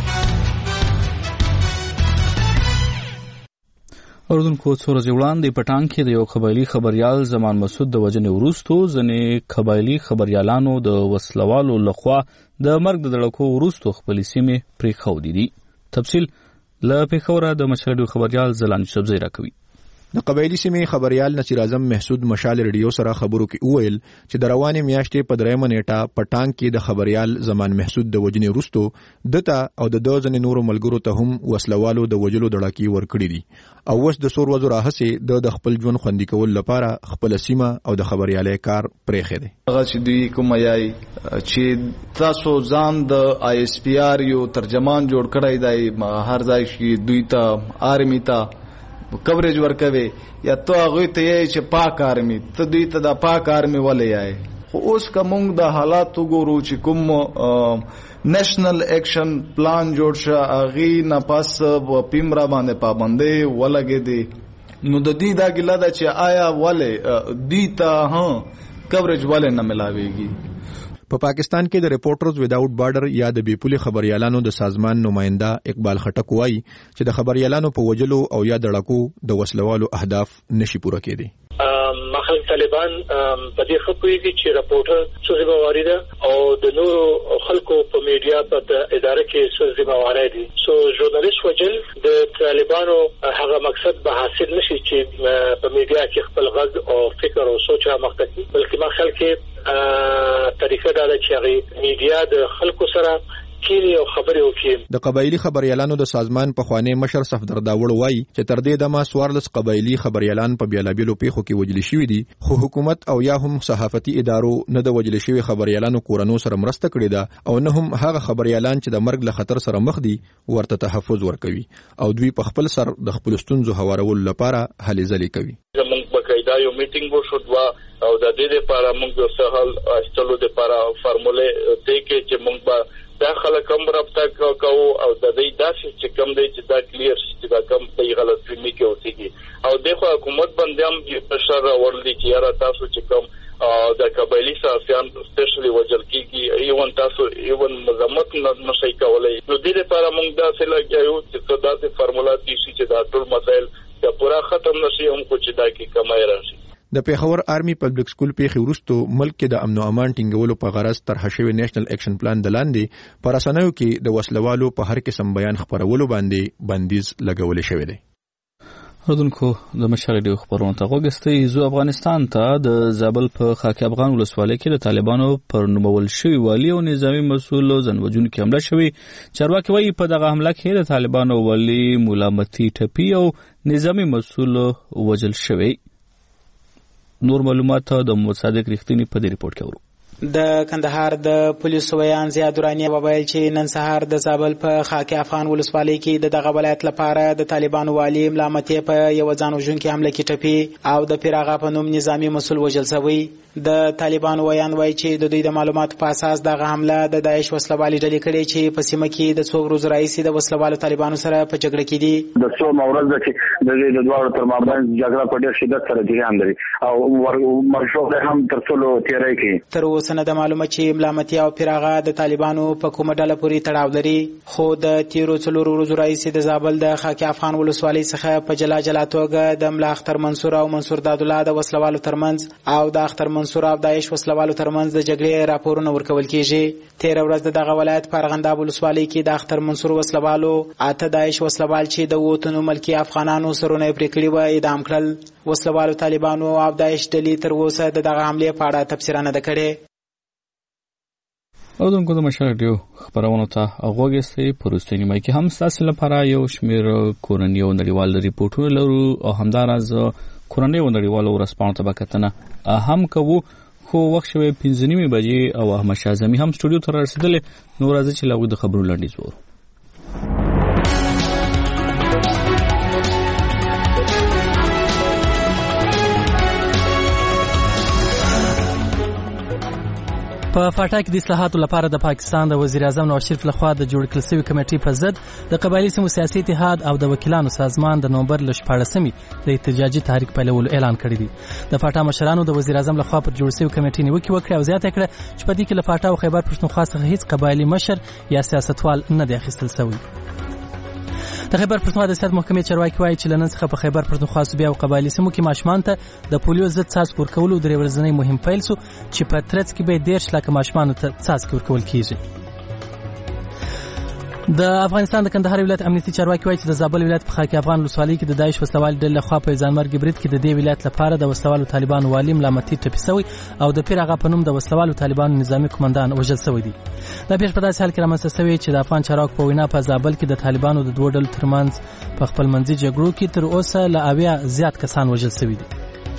اردوونکو څو ورځې وړاندې په ټانګ کې د یو قبایلي خبريال زمان مسعود د وژنې وروسته ځینې قبایلي خبريالانو د وسلوالو لخوا د مرګ د دړکو وروسته خپلې سیمې پرېښودې دي. تفصیل له پیښوره د مشال ریډیو خبريال زلان یوسفزی راکوي. د قبایلی سیمې خبريال نصیر اعظم محسود مشال ریډیو سره خبرو کې وویل چې د روانې میاشتې په درېمه نیټه په ټانګ کې د خبريال زمان محسود د وجنې وروسته دته او د دوه ځنې نورو ملګرو ته هم وسلوالو د وجلو دړاکی ورکړي دي او اوس د سور وزو راهسه د خپل ژوند خوندي کول لپاره خپل سیمه او د خبريالۍ کار پرېخې دي. هغه چې دوی کوم یای چې تاسو ځان د آی اس پی آر یو ترجمان جوړ کړی دی هر ځای کې دوی ته آرمی ته کوریج ورکوي یا تو هغه ته یې چې پاک آرمی ته دوی ته د پاک آرمی ولې یای. خو اوس کوم د حالات وګورو چې کوم نېشنل اکشن پلان جوړ شو اغي نه پاس و پیمرا باندې پابندې ولګې دي نو د دې دا ګلا دا چې آیا ولې دی ته ها کوریج ولې نه ملاويږي. په پا پاکستان کې د ریپورټرز وداوټ بارډر یا د بیپولي خبريالانو د سازمان نماینده اقبال خټک وایي چې د خبريالانو په وجلو او یا دړکو د وسلوالو اهداف نشي پوره کېدي. مخل طالبان په دې خپويږي چې راپورټر څه ذمہواری ده او د نورو خلکو په میډیا په اداره کې څه ذمہواری دي. سو ژورنالیست وجل د طالبانو هغه مقصد به حاصل نشي چې په میډیا کې خپل غږ او فکر او سوچ رامخته کړي بلکې مخل کې طریقه دا ده چې هغه میډیا د خلکو سره کینی او خبرې وکړي. د قبایلی خبريالانو د سازمان په خوانی مشر صفدر داوړ وایي چې تر دې دمه سوارلس قبایلی خبريالان په بیلابیلو پیښو کې وجل شوی دي خو حکومت او یا هم صحافتي ادارو نه د وجل شوی خبريالانو کورونو سره مرسته کړې ده او نه هم هغه خبريالان چې د مرګ له خطر سره مخ دي ورته تحفظ ورکوي او دوی په خپل سر د خپل ستونزو هوارول لپاره هلې ځلې کوي. زموږ بقایدا یو میټینګ وشو دوا او د دې لپاره موږ د سهال استلو لپاره فارموله ته کې چې موږ دا خلک هم رابطه کوو او د دې داسې چې کم دی چې دا کلیر شي چې دا کم په غلط فهمي کې اوسېږي او دغه حکومت باندې هم پرشر راوړل کی یاره تاسو چې کم د قبایلی سیاسيان سپیشلی وجل کیږي ایون تاسو ایون مزمت نشي کولای. نو دې لپاره موږ دا څه لګیو چې دا د فارمولا دي چې دا ټول مسایل د پورا ختم نشي هم کو چې دا کې کمای راشي. د پیښور آرمی پبلک سکول پیښې وروسته ملک کې د امن او امان ټینګولو په غرض طرح شوی نېشنل اکشن پلان د لاندې پر اسانیو کې د وسلوالو په هر قسم بیان خبرولو باندې بندیز لګول شوی دی. اردوونکو د مشال ریډیو خبرونه ته وګورئ. زو افغانستان ته د زابل په خاک افغان ولسوالۍ کې د طالبانو پر نومول شوی والی او نظامی مسؤل ځنوجون کې حمله شوی. چارواکي وایي په دغه حمله کې د طالبانو والی ملامتي ټپي او نظامی مسؤل وجل شوی. نور معلومات د محمد صادق رښتینی په دې ریپورت کې ورو. د کندهار د پولیسو ویان زیاد دورانی وویل چې نن سهار د زابل په خاک افغان ولسوالۍ کې د دغه ولایت لپاره د طالبانو والی ملامتي په یو ځان وژونکي حمله کې ټپي او د پیراغه په نوم نظامی مسؤل وژل شوی. د طالبانو ویان وایي چې د دوی د معلوماتو په اساس دغه حمله د داعش وسلوالي ډلې کړې چې په سیمه کې د څو ورځې راهیسې د وسلوالو طالبانو سره په جګړه کې دي. د څو مورز چې د دې د دوه تر مابین جګړه په ډېر شدت سره جریان لري او مرشد هم تر څلو تیرای کې تر اوسه نه د معلومه چې ملامتي او پیراغه د طالبانو په کومه ډله پورې تړاو لري خو د تیرو څلورو ورځې راهیسې د زابل د خاک افغان ولسوالۍ څخه په جلا جلا توګه د ملا اختر منصور او منصور دادالله د وسلوالو ترمنځ او د اختر منصور او داعش وسلوالو ترمنځ د جګړې راپورونه ورکول کیږي. تیر ورځ دغه ولایت په ارغنداب ولسوالۍ کې د اختر منصور وسلوالو اته داعش وسلوال چې د وطن ملکی افغانانو سرونه پرې کړي و اعدام کړل. وسلوالو طالبانو او داعش ډلې تر اوسه دغه حمله په اړه تفسیر نه ده کړې. اردوونکو د مشال ریډیو خبرونه ته غوږی پروستې نیمه کې هم تاسو لپاره یو شمیر کورنۍ او نړیوال ریپورتونه لرو او همدارز کورنۍ او نړیوال ورسپانو ته بکتنه هم کوو خو وخت شوی پنځه نیمه بجې او احمد شاه زمي هم سټوډیو ته رسیدل نو راځي چې لاغو د خبرو لنډیز وو. په فاټا کې د اصلاحاتو لپاره د پاکستان د وزیر اعظم نواز شریف لخوا د جوړ کړل شوی کمیټې په ضد د قبایلی سیمو سیاسي اتحاد او د وکیلانو سازمان د نومبر ل شپاړسمې د احتجاجي تحریک پیلولو اعلان کړی دی. د فاټا مشرانو د وزیر اعظم لخوا پر جوړ شوی کمیټې نیوکه وکړه او زیاته کړه چې په دې کې له فاټا او خیبر پښتونخوا څخه هیڅ قبایلی مشر یا سیاستوال نه دی اخیستل شوی. د خیبر پښتونخوا د سیاست محکمې چارواکي وایي چې لنن څخه په خیبر پښتونخوا صوبې او قبایلی سیمو کې ماشومان ته د پولیو ضد څاڅکي ورکولو درې ورځنی مهم پیل شو چې په ترڅ کې به ډېر شلاکه ماشومان ته څاڅکي ورکول کیږي. د افغانستان د کندهار ولایت امنیتي چارواکي وایي چې د زابل ولایت په خاک افغان ولسوالۍ کې د داعش وسلوال ډلې لخوا په ځانمرګي برید کې د دې ولایت لپاره د وسلوالو طالبانو والی ملامتي ټپي شوی او د پیر هغه په نوم د وسلوالو طالبانو نظامی قومندان وژل شوی دی. دا پیښه په داسې حال کې رامنځته شوې چې د افغان چارواکو په وینا په زابل کې د طالبانو د دوه ډلو ترمنځ په خپل منځي جګړو کې تر اوسه له اویا زیات کسان وژل شوي دي.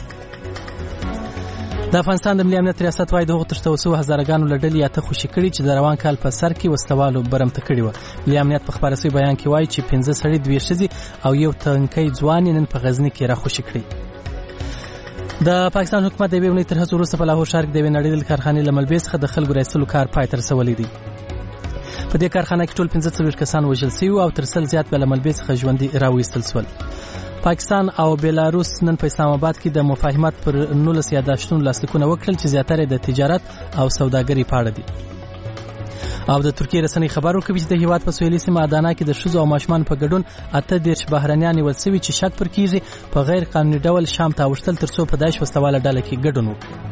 د افغانستان د ملي امنیت ریاست وايي د هغو تر څو هزارګانو له ډلې اته خوشي کړي چې د روان کال په سر کې وسلوالو برمته کړي وو. ملي امنیت په خبره شوي بیان کې وایي چې پنځه سړي دوې ښځې او یو تنکی ځوان نن په غزني کې راخوشي کړي. د پاکستان حکومت د یوې اونۍ تر هڅو وروسته په لاهور ښار کې د یوې نړیدلې کارخانې له ملبې څخه د خلکو رایستلو کار پای ته رسولی دی. په دې کارخانه کې ټول پنځه څلوېښت کسان وژل شوي او تر سل زیات بیا له ملبې څخه ژوندي راویستل شول. پاکستان او بیلاروس نن په اسلام آباد کې د مفاهمت پر نولس یاداشتونو لاسلیکونه وکړل چې زیاتره د تجارت او سوداګرۍ په اړه دي. او د ترکیې رسنۍ خبر ورکوي چې د هیواد په سویلي سیمه ادانا کې د ښځو او ماشومانو په ګډون اته دېرش بهرنیان نیول شوي چې شک پر کیږي په غیر قانوني ډول شام ته اوښتل تر څو په داعش وسلواله ډله کې ګډون وکړي.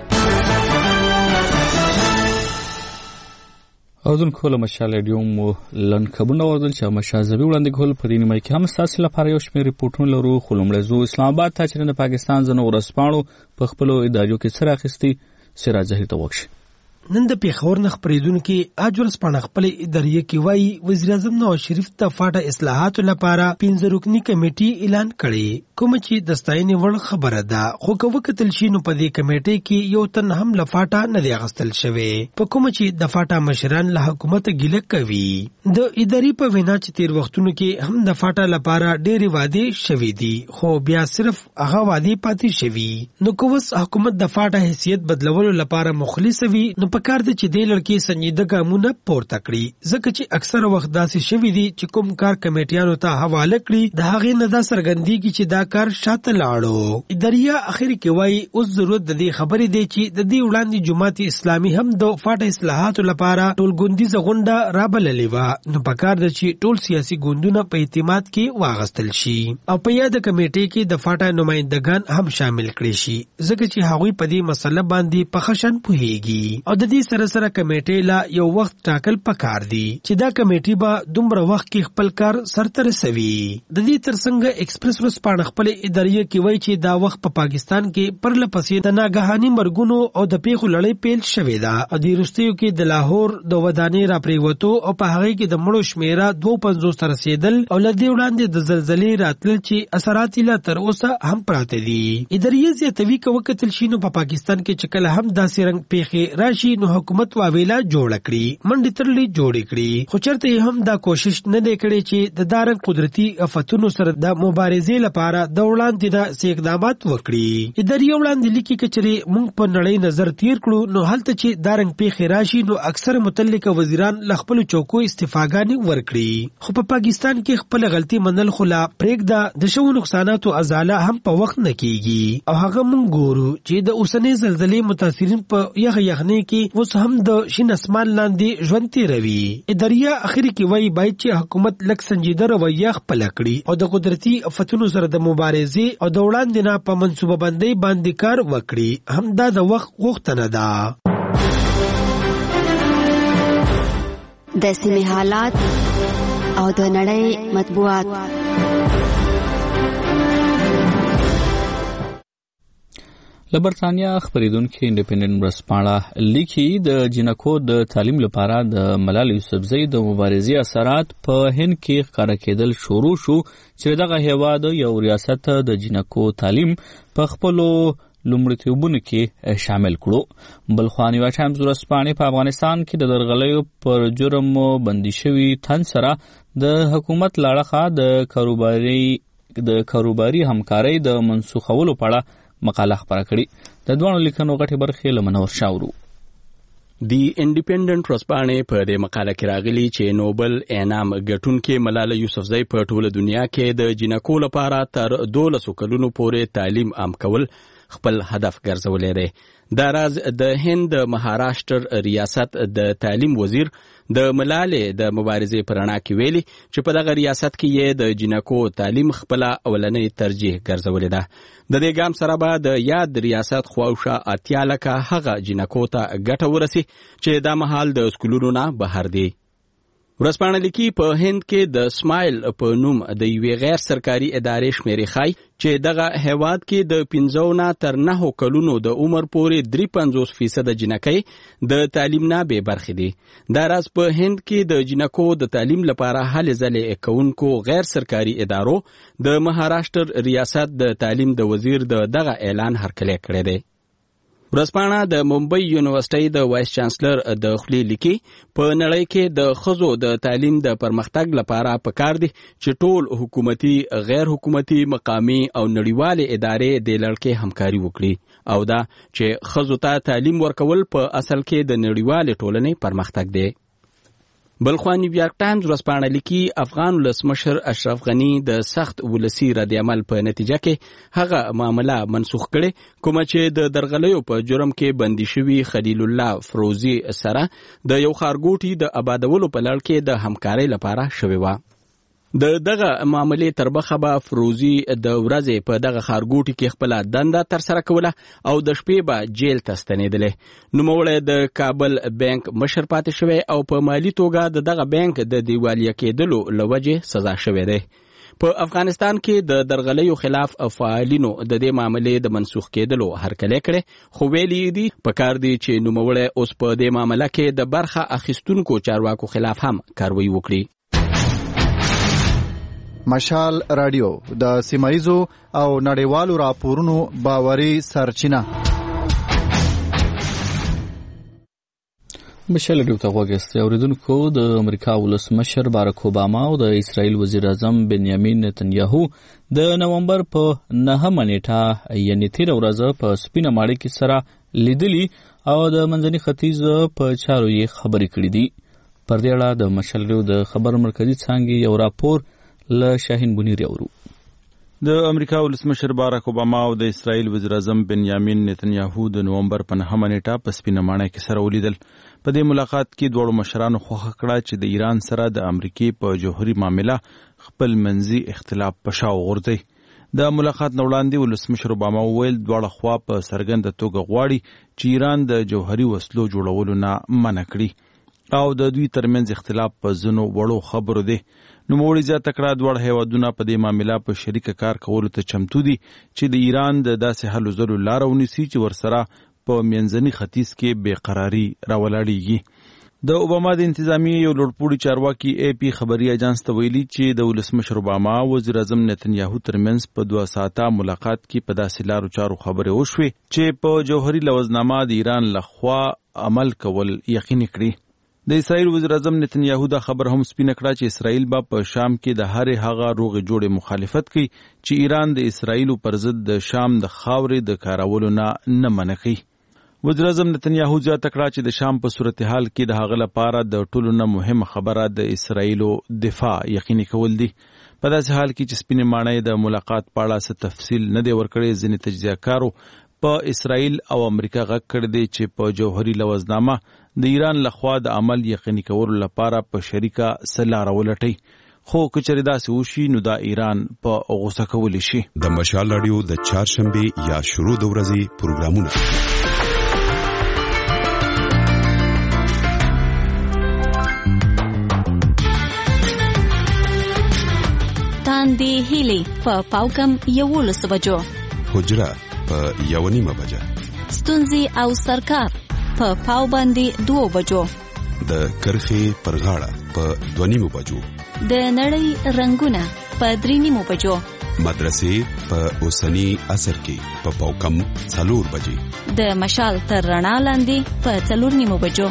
اردوونکو له مشال ریډیو مو لن خبرونه اوردل چې مشازبي وړاندې کول په دې نیمه کې هم تاسو لپاره یو شمېر ریپورتونه لرو. خو لومړی زو اسلام آباد ته چې د پاکستان ځنو ورسپانو په خپل ادارو کې سره اخیستي سراج ظهیر ته وکړي. نن د پیښور نه خبرېدونکو اجر سپانه خپل ادارې کې وایي وزیر اعظم نواز شریف د فاټا اصلاحاتو لپاره پنځه رکنی کمیټې اعلان کړي کوم چې د ستاینې وړ خبره ده. خو که وکتل شي نو په دې کمیټې کې یو تن هم له فاټا نه دی اخیستل شوی په کوم چې د فاټا مشران له حکومت ګیله کوي. د ادارې په وینا چې تیر وختونو کې هم د فاټا لپاره ډېرې وعدې شوي دي خو بیا صرف هغه وعدې پاتې شوي. نو که اوس حکومت د فاټا حیثیت بدلولو لپاره مخلص وي نو پکار دی چې دې لړکې سنجیده ګامونه پورته کړي ځکه چې اکثره وخت داسې شوي دي چې کوم کار کمیټیانو ته حواله کړي د هغې نه دا څرګندېږي چې دا کار شاته لاړو. اداريه اخر کې وایي اوس ضرورت د دې خبرې دی چې د دې وړاندې جماعت اسلامي هم د فاټا اصلاحاتو لپاره ټولګوندیزه غونډه رابللې وه نو پکار دی چې ټول سیاسي ګوندونه په اعتماد کې واغستل شي او په یاد کمیټې کې د فاټا نمائندگان هم شامل کړي شي ځکه چې هغوی په دې مسله باندې په خشن پوهیږي او د دې سره سره کمیټې لا یو وخت ټاکل پکار دي چې دا کمیټې به دومره وخت کې خپل کار سرته رسوي. د دې ترڅنګ ایکسپریس ورځپاڼه خپل ادارې کې وایي چې دا وخت په پاکستان کې پرله پسې د ناګهاني مرګونو او د پیښو لړۍ پیل شوې ده او د وروستیو کې د لاهور د ودانۍ راپریوتو او په هغه کې د مړو شمیره دوه پنځوس ته رسېدل او له دې وړاندې د زلزلې راتلل چې اثرات یې لا تر اوسه هم پراته دي. ادارې زیاتوي که وکتل شي نو په پاکستان کې چې کله هم داسې رنګ پیښې راشي نو حکومت واویلا جوړ کړي منډې ترلې جوړې کړي خو چېرته هم دا کوشش نه دی کړی چې د دارن قدرتي آفتونو سره د مبارزې لپاره د وړاندې د اقدامات وکړي. ادارې وړاندې لیکي چې چېرې موږ په نړۍ نظر تیر کړو نو هلته چې دارنګ پیښې راشي نو اکثر متعلقه وزیران له خپلو چوکو استفاګانې ورکړي خو په پاکستان کې خپل غلطي منل خو لا پرېږده د شوو نقصاناتو ازاله هم په وخت نه کیږي او هغه موږ ګورو چې د اوسنۍ زلزلې متاثرین په یخ یخنۍ کې اوس هم د شین اسمان لاندې ژوند تیروي. اداريه اخر کې وایي باید چې حکومت لږ سنجیده رویه خپله کړي او د قدرتي آفتونو سره د مبارزې او د وړاندې نه په منصوبه بندۍ باندې کار وکړي هم دا د وخت غوښتنه ده. د سیمې حالات او د نړۍ مطبوعات. لبرتانیا خبرېدونکو انډیپندنت ورځپاڼه لیکي د جنکو د تعلیم لپاره د ملال یوسفزۍ د مبارزې اثرات په هند کې ښکاره کېدل شروع شو چې دغه هیواد یو ریاست د جنکو تعلیم په خپلو لومړیتوبونو کې شامل کړو. بل خوا نیویارک ټایمز ورځپاڼې په افغانستان کې د درغلیو پر جرم بندي شوي تن سره د حکومت له اړخه د کاروباري د کاروباري همکارۍ د منسوخولو په اړه مقاله خپره کړي. د دوه لیکنو غټي برخې له منور شاورو. دی انډیپندنت ورځپاڼې په دې مقاله کې راغلي چې نوبل انعام ګټونکې ملاله یوسفزۍ په ټوله دنیا کې د جنکو لپاره تر دولسو کلونو پورې تعلیم عام کول خپل هدف ګرځولې دی. دا راز د هند مهاراشټر ریاست د تعلیم وزیر د ملالې د مبارزې پر رڼا کې ویلي چې په دغه ریاست کې یې د جنکو تعلیم خپل اولنۍ ترجیح ګرځولې ده. د دې ګام سره به د یاد ریاست خواوشا اتیا لکه هغه جنکو ته ګټه ورسي چې دا مهال د سکولونو نه بهر دي. ورځپاڼه لیکي په هند کې د سمایل په نوم د یوې غیر سرکاري ادارې شمیرې ښایي چې دغه هیواد کې د پنځو نه تر نهو کلونو د عمر پورې درې پنځوس فیصده جنکۍ د تعلیم نه بې برخې دي. دا راز په هند کې د جنکو د تعلیم لپاره هلې ځلې کوونکو غیر سرکاري ادارو د مهاراشټر ریاست د تعلیم د وزیر د دغه اعلان هرکلی کړی دی. ورځپاڼه د ممبئی یونیورسيټۍ د وایس چانسلر د خولې لیکي په نړۍ کې د ښځو د تعلیم د پرمختګ لپاره پکار دي چې ټول حکومتي، غیر حکومتي، مقامي او نړیوالې ادارې د لړکې همکاري وکړي او دا چې ښځو ته تعلیم ورکول په اصل کې د نړیوالې ټولنې پرمختګ دی. بل خوا نیویارک ټایمز ورځپاڼه لیکي افغان ولسمشر اشرف غني د سخت ولسی رد عمل په نتیجه کې هغه معامله منسوخ کړي کومه چې د درغلیو په جرم کې بندي شوی خلیل الله فروزي سره د یو خارګوټي د آبادولو په لړ کې د همکارۍ لپاره شوی و. د دغه معاملې تر بخه به فروزي د ورځې په دغه خارګوټي کې خپل دنده تر سره کوله او د شپې به جیل ته ستنېدلې. نوموړی د کابل بانک مشر پاتې شوی او په مالی توګه د دغه بانک د دیوالیه کېدلو له وجې سزا شوی دی. په افغانستان کې د درغلیو خلاف فعالینو د دې معاملې د منسوخ کېدلو هرکلی کړی خو ویلي دي پکار دي چې نوموړی اوس په دې معامله کې د برخه اخیستونکو چارواکو خلاف هم کاروایی وکړي. مشال رادیو د سیمایزو او نړیوالو راپورونو باوري سرچینه. مشال رادیو ته غوږی اوریدونکو د امریکا ولسمشر باراک اوباما او د اسرائیل وزیر اعظم بنیامین نتنیاهو د نومبر په نهمه نیټه یعنی تیر ورځ په سپینه ماړی کې سره لیدلی او د منځني ختیځ په چارو یې خبرې کړې دي. پر دې اړه د مشال رادیو د خبر مرکزی څانګې یو راپور له شاهین بنیر اورو. د امریکا ولسمشر باراک اوباما او د اسرائیل وزیر اعظم بنیامین نتنیاهو د نومبر په نهمه نیټه په سپینه ماڼۍ کې سره ولیدل. په دې ملاقات کې دواړو مشرانو خوښه کړه چې د ایران سره د امریکای په جوهري معامله خپل منځي اختلاف په شا وغورځي. د ملاقات نه وړاندې ولسمشر اوباما وویل دواړه خوا په څرګنده توګه غواړي چې ایران د جوهري وسلو جوړولو نه منع کړي او د دوی ترمنځ اختلاف په ځینو وړو خبرو دی. نوموړي زیاته کړه دواړه هیوادونه په دې معامله په شریکه کار کولو ته چمتو دي چې د ایران د داسې هلو ځلو لاره ونیسي چې ورسره په منځني ختیځ کې بېقراري راولاړیږي. د اوباما د انتظامیې یو لوړپوړي چارواکي ای پی خبري اجانس ته ویلي چې د ولسمشر اوباما وزیر اعظم نتنیاهو ترمنځ په دوه ساعته ملاقات کې په داسې لارو چارو خبرې وشوې چې په جوهري لوزنامه د ایران لخوا عمل کول یقیني کړي. د اسرائیل وزیر اعظم نتنیاهو دا خبر هم سپینه کړه چې اسرائیل به په شام کې د هرې هغه روغې جوړې مخالفت کوي چې ایران د اسرائیلو پر ضد د شام د خاورې د کارولو نه نه منع کوي. وزیر اعظم نتنیاهو زیاته کړه چې د شام په صورتحال کې د هغه لپاره د ټولو نه مهمه خبره د اسرائیلو دفاع یقیني کول دي. په داسې حال کې چې سپینې ماڼۍ د ملاقات په اړه څه تفصیل نه دی ورکړی، ځینې تجزیهکارو په اسرائیل او امریکا غږ کړی دی چې په جوهري لوزنامه د ایران لخوا د عمل یقیني کولو لپاره په شریکه څه لاره ولټي، خو که چېرې داسې وشي نو دا ایران په غوسه کولی شي. د مشال راډیو د چهارشنبې یا شروع د ورځې پروګرامونه تاندې هیلې په پاوکم یولس بجو، حجره په یو نیمه بجه، ستونزې او سرکار په پاو باندې دوه بجو، د کرخي پر غاړه په دوه نیمو بجو، د نړۍ رنگونه په درې نیمو بجو، مدرسې په اوسنی عصر کې په پاوکم څلور بجې، د مشال تر رڼا لاندې په څلور نیمو بجو.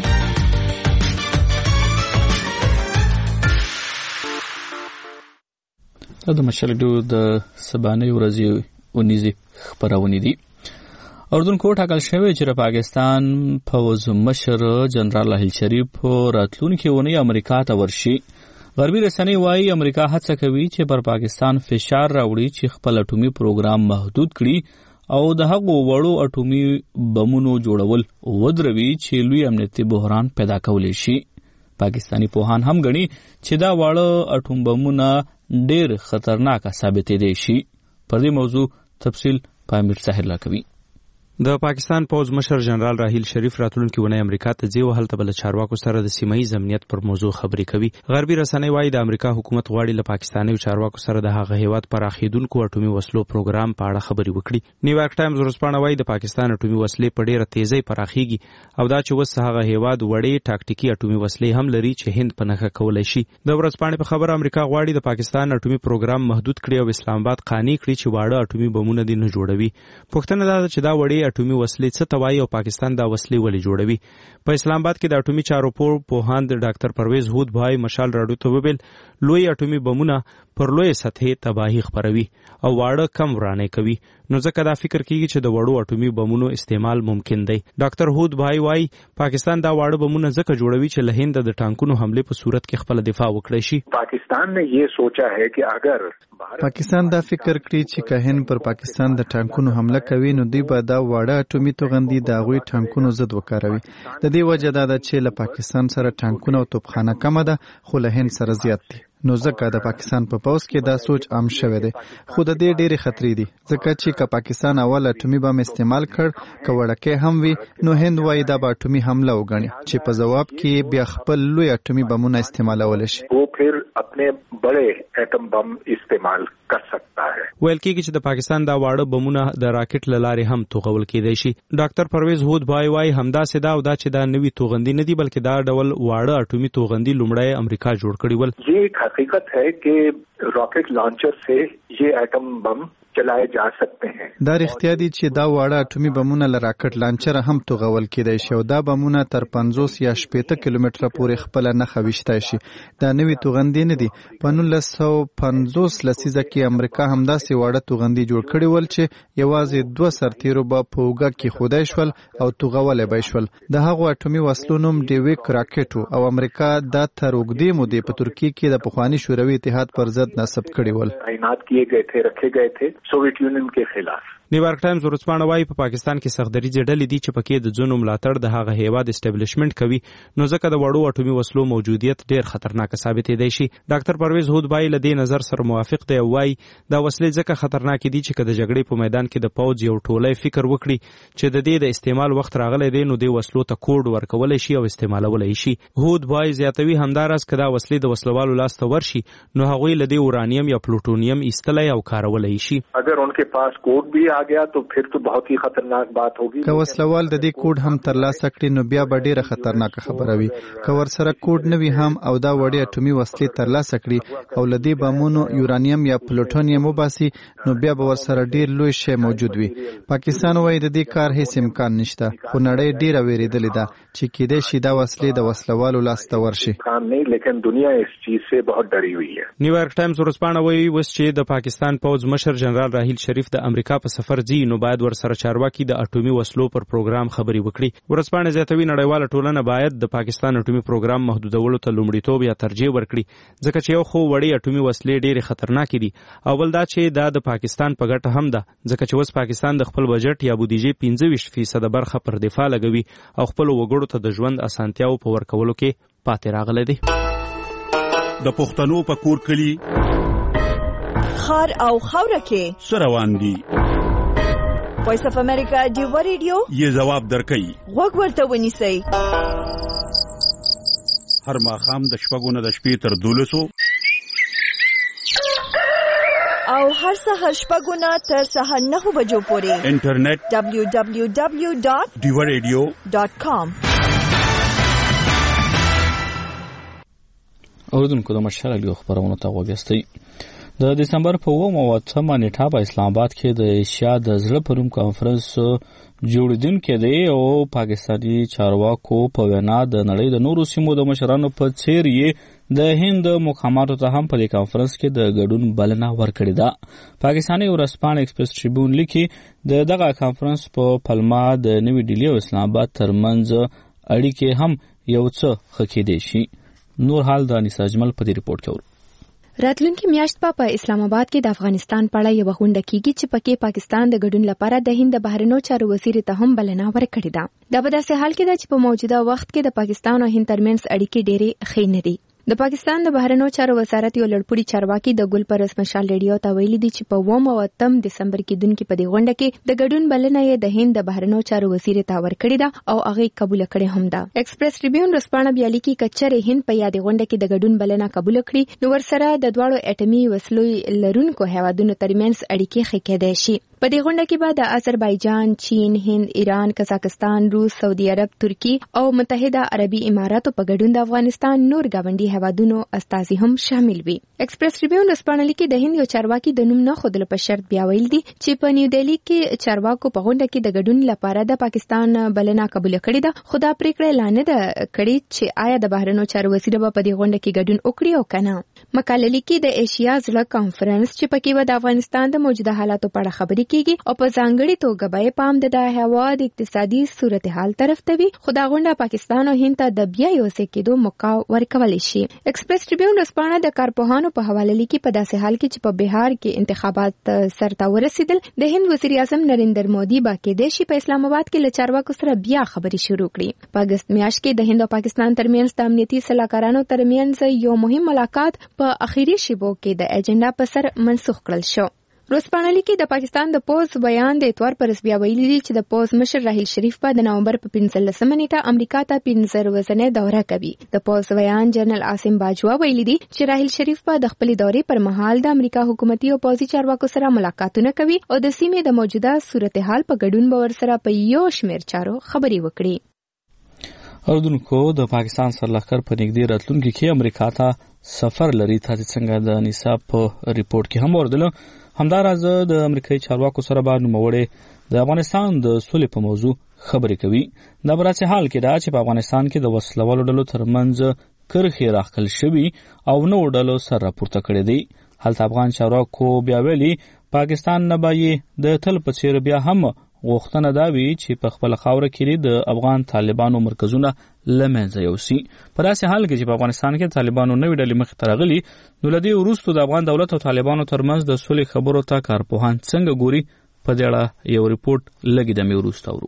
دا د مشال ډیو د سبانه ورځې ونیزي خبرونه دي. اردن کو ټاکل شوی چې پاکستان فوز مشر جنرال راحیل شریف راتلونکي ونی امریکا ته ورشي. غربي رسنۍ وايي امریکا هڅه کوي چې پر پاکستان فشار راوړي چې خپل اټومي پروګرام محدود کړي او د هغو وړو اټومي بمونو جوړول ودروي چې لوی امنیتي بحران پیدا کولی شي. پاکستانی پوهان هم غني چې دا واړه اټوم بمونه ډېر خطرناک ثابت دي شي. پر دې موضوع تفصیل پامیر ساحل لا کوي. د پاکستان پوز مشر جنرال راحیل شریف راتلونکي ونی امریکا ته ځي او هلته بل چارواکو سره د سیمه‌ایز امنیت پر موضوع خبرې کوي. غربي رسنۍ وايي د امریکا حکومت غواړي له پاکستاني چارواکو سره د هغه هیواد پر اخیدونکو اټومي وسلو پروګرام په اړه خبرې وکړي. نیویارک ټایمز ورځپاڼه وايي د پاکستان اټومي وسلې په ډیره تیزی پراخیږي او دا چې وس هغه هیواد وړې ټاکټیکي اټومي وسلې هم لري چې هند په نخښه کولای شي. د ورځپاڼې په خبره امریکا غواړي د پاکستان اټومي پروګرام محدود کړي او اسلام آباد قانع کړي چې واړه اټومي بمونه دې نه جوړوي. پوښتنه دا ده چې دا وړې اټومي وسلې توای او پاکستان دا وسلې ولې جوړوي. په اسلام آباد کې د اټومي چارو پوهاند ډاکټر پرویز هود بھائی مشال راډیو ته ویل لوی اټومي بمونه پر لوی سطحې تباہی خپروي او واړه کم ورانه کوي، نو ځکه دا فکر کیږي چې د وړو اټومي بمونو استعمال ممکن دی. ډاکټر هود بھائی وايي پاکستان دا واړه بمونه ځکه جوړوي چې له هند د ټانکونو حمله په صورت کې خپل دفاع وکړي شي. پاکستان نے یہ سوچا ہے کہ اگر پاکستان دا فکر کړی چې که هند پر پاکستان د ټانکونو حمله کوي نو دوی به دا واړه اټومي توغندي د هغوی ټانکونو ضد وکاروي. د دې وجه دا ده چې له پاکستان سره ټانکونه او توپخانه کمه ده خو له هند سره زیات دي. نو ځکه د پاکستان په پوز کې دا سوچ عام شوی دی. خو د دې ډېرې خطرې دي ځکه چې که پاکستان اول اټومي بم استعمال کړ که وړکې هم وي نو هند وایي دا به اټومي حمله وګڼي چې په ځواب کې بیا خپل لوی اټومي بمونه استعمالولی شي. وہ پھر اپنے بڑے ایٹم بم استعمال کر سکتا ہے. ویل کېږي چې د پاکستان دا واړه بمونه د راکټ له لارې هم توغول کېدای شي. ډاکټر پرویز هود بھائی وايي همداسې دا او دا چې دا نوي توغندي نه دي بلکې دا ډول واړه اټومي توغندي لومړی امریکا جوړ کړي ول. یہ حقیقت ہے کہ راکٹ لانچر سے یہ ایٹم بم چلائے جا سکتے ہیں. دا رښتیا دي چې دا واړه اټومي بمونه له راکټ لانچر هم توغول کېدای شي او دا بمونه تر پنځوس یا شپېته کیلومتره پورې خپل نه خويشتای شي. دا نوي توغندي نه دي. په نولس سوه پنځوس لسیزه کې امریکا همداسې واړه توغندي جوړ کړي ول چې یوازې دوه سرتیرو به په اوږه کې خودای شول او توغولای به شول. د هغو اټومي وسلو نوم ډیویک راکټ او امریکا دا تر اوږدې مودې په ترکیه کې د پخواني شوروي اتحاد پر ضد نصب کړي ول. تعینات کیے گئے تھے رکھے گئے تھے سوویت یونین کے خلاف. نیویارک ټایمز ورځپاڼه وايي په پاکستان کې سختدریځې ډلې دي چې پکې د ځینو ملاتړ د هغه هیواد اسټابلیشمنت کوي، نو ځکه د وړو اټومي وسلو موجودیت ډېر خطرناک ثابت دی شي. ډاکټر پرویز هود بھائی له دې نظر سره موافق دی او وايي دا وسلې ځکه خطرناک دي چې د جګړې په میدان کې د پوځ یو ټولۍ فکر وکړي چې د دې د استعمال وخت راغلی دی نو د وسلو ته کوډ ورکولای شي او استعمالولای شي. هود بھائی زیاتوي همدارس کدا وسلې د وسلوالو لاس ته ورشي نو هغوی له دې اورانیم یا پلوټونیم ایستلای او کارولای شي. اگر ان کے پاس کوڈ بھی آ گیا تو پھر بہت ہی خطرناک بات ہوگی. که وسلوال د دې کوډ هم ترلاسه کړي نو بیا به ډیره خطرناکه خبره وي. که ورسره کوډ نه وي هم او دا وړې اټومي وسلې ترلاسه کړي او له دې بمونو یورانیم یا پلوټونیم وباسي نو بیا به ورسره ډیر لوی شی موجود وي. پاکستان وایي د دې کار هیڅ امکان نشته خو نړۍ ډیره ویریدلې ده چې کېدای شي دا وسلې د وسلوالو لاس ته ورشي. لیکن دنیا اس چیز سے بہت ډری ہوئی ہے. نیویارک ټایمز ورځپاڼه وايي اوس چې د پاکستان پوز مشر جنرال راحیل شریف د امریکا په سفر ځي نو باید ورسره چارواکي د اټومي وسلو پر پروګرام خبري وکړي. ورځپاڼه زیاتوي نړیواله ټولنه باید د پاکستان اټومي پروګرام محدودولو ته لومړیتوب یا ترجیح ورکړي ځکه چې یو خو وړې اټومي وسلې ډېرې خطرناکې دي او بل دا چې دا د پاکستان په ګټه هم ده ځکه چې اوس پاکستان د خپل بجټ یا بودیجې پنځه ویشت فیصد برخه پر دفاع لګوي او خپل وګړو ته د ژوند اسانتیاو په ورکولو کې پاتې راغلی دی. د پښتنو په کور کلی خار او خوره کې سروان دي. وایس اف امریکا ډیو ریډیو یې جواب درکړي. وګ ورته ونیسئ. هر ماښام د شپږو نه د شپې تر دولسو او هر سحر شپږو نه تر سهار نهو بجو پورې انټرنیټ دبلیو دبلیو دبلیو ډاٹ ډیو ریډیو ډاٹ کام. اوردونکو د مشال علی خبرونه ته وګورئ. د دسمبر په اوومه او اتمه نیټه په اسلام آباد کې د ایشیا د زړه پروم کانفرنس جوړیدونکو دی او پاکستاني چارواکو په وینا د نړۍ د نورو سیمو د مشرانو په څیر یې د هند مقاماتو ته هم په دې کانفرنس کې د ګډون بلنه ورکړې ده. پاکستاني ورځپاڼه ایکسپریس ټریبیون لیکي د دغه کانفرنس په پلمه د نوې ډیلی او اسلام آباد ترمنځ اړیکې هم یو څه ښه کېدای شي. نور حال د انیس اجمل په دې ریپورت کې ورو. راتلونکي میاشت په اسلام آباد کې د افغانستان په اړه یو غونډه کیږي چې پکې پاکستان د ګډون لپاره د هند بهرنیو چارو وزیر ته هم بلنه ورکړې ده. دا په داسې حال کې ده چې په موجوده وخت کې د پاکستان او هند ترمنځ اړیکې ډېرې ښې نه دي. د پاکستان د بهرنیو چارو وزارت یو لړپوړي چارواکي د ګل پرس مشال ریډیو ته ویلي دي چې په اووم او اتم دسمبر کې دونکو په دې غونډه کې د ګډون بلنه یې د هند د بهرنیو چارو وزیر ته ورکړې ده او هغه قبول کړې هم ده. ایکسپریس ټریبیون رسپانه بیا لیکي کچره هند په یاد غونډه کې د ګډون بلنه قبول کړي نو ورسره د دواړو اټومي وسلو لرونکو هیوادونو ترمنځ اړیکې ښې کېدای شي. په دې غونډه کې به د آذربایجان، چین، هند، ایران، قزاقستان، روس، سعودي عرب، ترکی او متحده عربي اماراتو په ګډون د افغانستان نور گاونډي هیوادونو استازي هم شامل وي. ایکسپریس ټریبیون رسپانه لیکي د هند یو چارواکي د نوم نه خودل په شرط بیا ویل دي چې په نیو دهلی کې چارواکو په غونډه کې د ګډون لپاره د پاکستان بلنه قبول کړې ده. خدا پریکړه لانه ده کړې چې آیا د بهرنیو چارو وزیر به په دې غونډه کې ګډون وکړي او کنه. مقاله لیکي د ایشیا زړه کانفرنس چې پکې و د افغانستان د موجوده حالاتو په اړه خبرې کیږي او په ځانګړي توګه به پام د هوا د اقتصادي صورتحال طرف ته وي. خو دا غونډه پاکستان او هند ته د بیا یو څه کېدو موقع ورکول شي. ایکسپریس ټریبیون رسپانه د کارپوهانو په حواله لیکي په داسې حال کې چې په بهار کې انتخابات سرته ورسېدل د هند وزیر اعظم نریندر مودي با کې د شي په اسلام آباد کې له چارواکو سره بیا خبرې شروع کړې. په اگست میاشت کې د هند او پاکستان ترمنځ د امنیتي سلاکارانو ترمنځ یو مهم ملاقات په اخیری شیبو کې د اجنډا په سر منسوخ کړل شو. روسپانه لیکي د پاکستان د پوز بیان د اتوار پر بیا ویلي دي چې د پوز مشر راهیل شریف په د نومبر په پنځلسمه نیټه امریکا ته پنځه ورځې دوره کوي. د پوز بیان جنرال عاصم باجوا ویلي دي چې راهیل شریف په د خپل دورې پر مهال د امریکا حکومتي او پوزي چارواکو سره ملاقاتونه کوي او د سیمې د موجوده صورتحال په ګډون باور سره په یو شمېر چارو خبرې وکړي. اردوونکو د پاکستان سرلښکر په نږدې راتلونکي کې امریکا ته سفر لري. تاسو څنګه د نصاب په ریپورت کې هم وردل. همداراز د امریکایي چارواکو سره به نوموړي د افغانستان د سولې په موضوع خبرې کوي. دا براسي حال کې دا چې په افغانستان کې د وسلوالو ډلو ترمنځ کرخې راخل شوي او نو ډلو سره راپورته کړي دي. هلته افغان چارواکو بیا ویلي پاکستان نه به د تل په څیر بیا هم غوښتنه دا وی چې په خپل خاوره کې د افغان طالبانو مرکزونه لمنځه یوسي. په داسې حال کې چې په افغانستان کې طالبانو نوې ډلې مخې ته راغلي نو له دې وروسته د افغان دولت او طالبانو ترمنځ د سولې خبرو ته کارپوهان څنګه ګوري په دې اړه یو ریپورت لږ دمې وروسته ورو.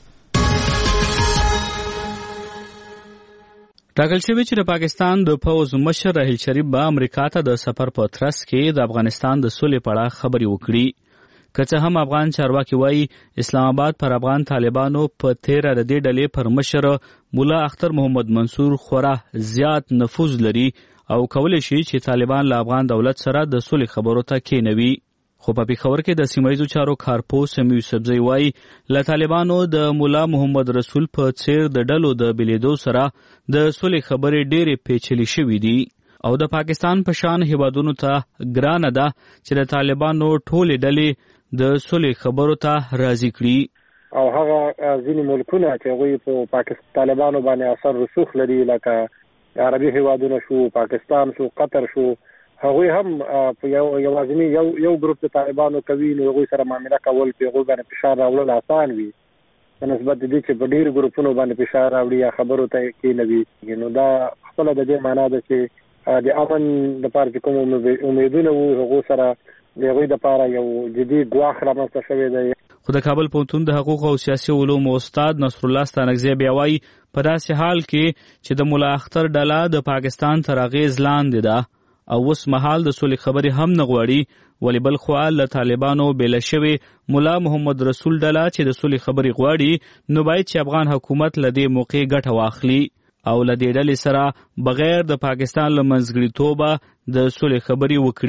ټاکل شوی چې د پاکستان د پوز مشر راهیل شریف به امریکا ته د سفر په ترڅ کې د افغانستان د سولې په اړه خبرې وکړي. که څه هم افغان چارواکي وایي اسلام آباد پر افغان طالبانو په تیره د دې ډلې پر مشر مولا اختر محمد منصور خورا زیات نفوذ لري او کولی شي چې طالبان له افغان دولت سره د سولې خبرو ته کېنوي. خو په پېښور کې د سیمه ییزو چارو کارپوه سمیع یوسفزی وایي له طالبانو د مولا محمد رسول په څیر د ډلو د بلیدو سره د سولې خبرې ډېرې پیچلې شوي دي او د پاکستان په شان هیوادونو ته ګرانه ده چې د طالبانو ټولې ډلې د سولې خبرو ته راضي کړي. او هغه ځینې ملکونه چې هغوی په پاکستان طالبانو باندې اثر رسوخ لري لکه عربي هیوادونه شو، پاکستان شو، قطر شو، هغوی هم په یو یوازینی یو یو ګروپ د طالبانو کوي نو هغوی سره معامله کول په هغوی باندې فشار راوړل آسان وي په نسبت د دې چې په ډېرو ګروپونو باندې فشار راوړي یا خبرو ته کېنوي. نو دا خپله د دې معنا ده چې د امن لپاره چې کوم امیدونه وو هغو سره د هغوی دپاره یو جدي ګواښ رامنځته شوی دی. خو د کابل پوهنتون د حقوقو او سیاسي علومو استاد نصر الله ستانکزی بیا وایي په داسې حال کې چې د ملا اختر ډله د پاکستان تر اغېز لاندې ده او اوس مهال د سولې خبرې هم نه غواړي ولې بل خوا له طالبانو بېله شوې ملا محمد رسول ډله چې د سولې خبرې غواړي نو باید چې افغان حکومت له دې موقع ګټه واخلي او له دې ډلې سره بغیر د پاکستان له منځګړیتوبه د سولې خبرې وکړي.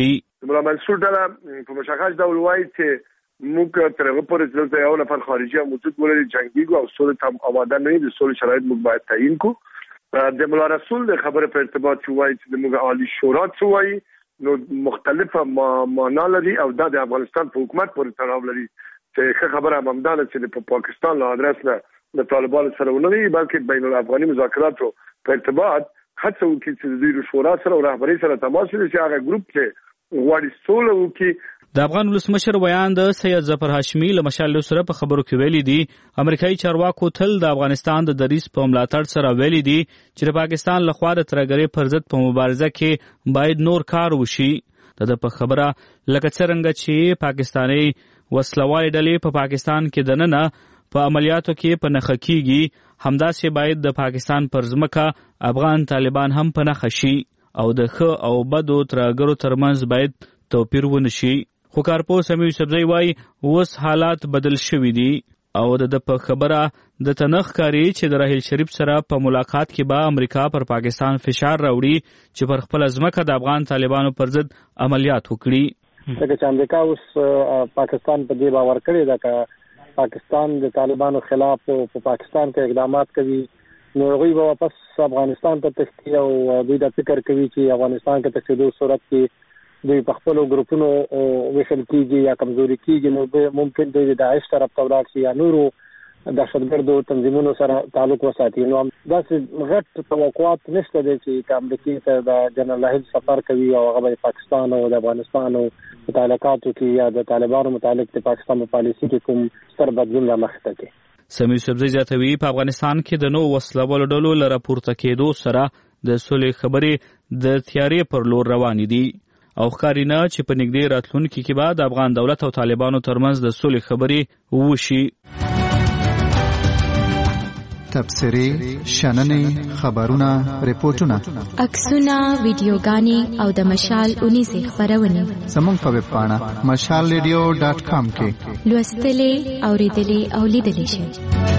مولا منصور ډله په مشخص ډول وایي چې موږ تر هغه پورې چې دلته یو نفر خارجي موجود ولري جنگیږو او سولې ته آماده نه دي، د سولې شرایط موږ باید تعیین کړو. د مولا رسول د خبره په ارتباط چې وایي چې موږ عالی شورا څه وایي نو مختلفه معنا لري او دا د افغانستان په حکومت پورې تړاو لري چې خبره هم ده چې په پاکستان له ادرس نه د طالبانو سره ونه وي بلکې بین الافغاني مذاکراتو په ارتباط هڅه وکړي چې د دوی شورا سره او رهبري سره تماس ونیسي چې هغه ګروپ چې غواړي سوله وکړي. د افغان ولسمشر ویان د سید ظفر هاشمي له مشال سره په خبرو کې ویلي دي امریکایي چارواکو تل د افغانستان د دریځ په ملاتړ سره ویلي دي چې د پاکستان له خوا د ترهګرۍ پر ضد په مبارزه کې باید نور کار وشي. د په خبره لکه څرنګه چې پاکستاني وسلوالې ډلې په پاکستان کې دننه په عملیاتو کې په نخښه کیږي همداسې باید د پاکستان پر ځمکه افغان طالبان هم په نښه شي او د ښه او بدو ترهګرو ترمنځ باید توپیر ونشي. خو کارپوه سمیع یوسفزۍ وایي اوس حالات بدل شوي دي او د په خبره د تنخ کاری چې د راحیل شریف سره په ملاقات کې به امریکا پر پاکستان فشار راوړي چې پر خپل ځمکه د افغان طالبانو پر ضد عملیات وکړي. ځکه چې امریکا اوس پاکستان په دې باور کړی ده چې پاکستان د طالبانو خلاف په پاکستان کې اقدامات کوي نو هغوی به واپس افغانستان ته تښتي او دوی دا فکر کوي چې افغانستان کې تښتېدو صورت کې دوی په خپلو ګروپونو ویشل کېږي یا کمزوري کېږي نو ممکن دوی د داعش طرف ته ولاړ شي یا نورو دهشتګردو تنظیمونو سره تعلق وساتي. نو داسې غټ توقعات نشته دی چې امریکا ته د جنرال راحیل سفر کوي او هغه به پاکستان او د افغانستان او متعلقاتو کې یا د طالبانو متعلق د پاکستان په پالیسي کې کوم ستر بدلون رامخته کوي. سمیع یوسفزۍ زیاتوي په افغانستان کې د نوو وسلوالو ډلو له راپورته کېدو سره د سولې خبرې د تیارې پر لور روانې دي او ښکاري نه چې په نږدې راتلونکي کې به د افغان دولت او طالبانو ترمنځ د سولې خبرې وشي. تبصرې، شننې، خبرونه، ریپورتونه، عکسونه، ویډیوګانې او د مشال اونیزې خپرونې زموږ په ویب پاڼه مشال ریډیو ډاټ کام کې لوستلې، اورېدلې او لیدلې شئ.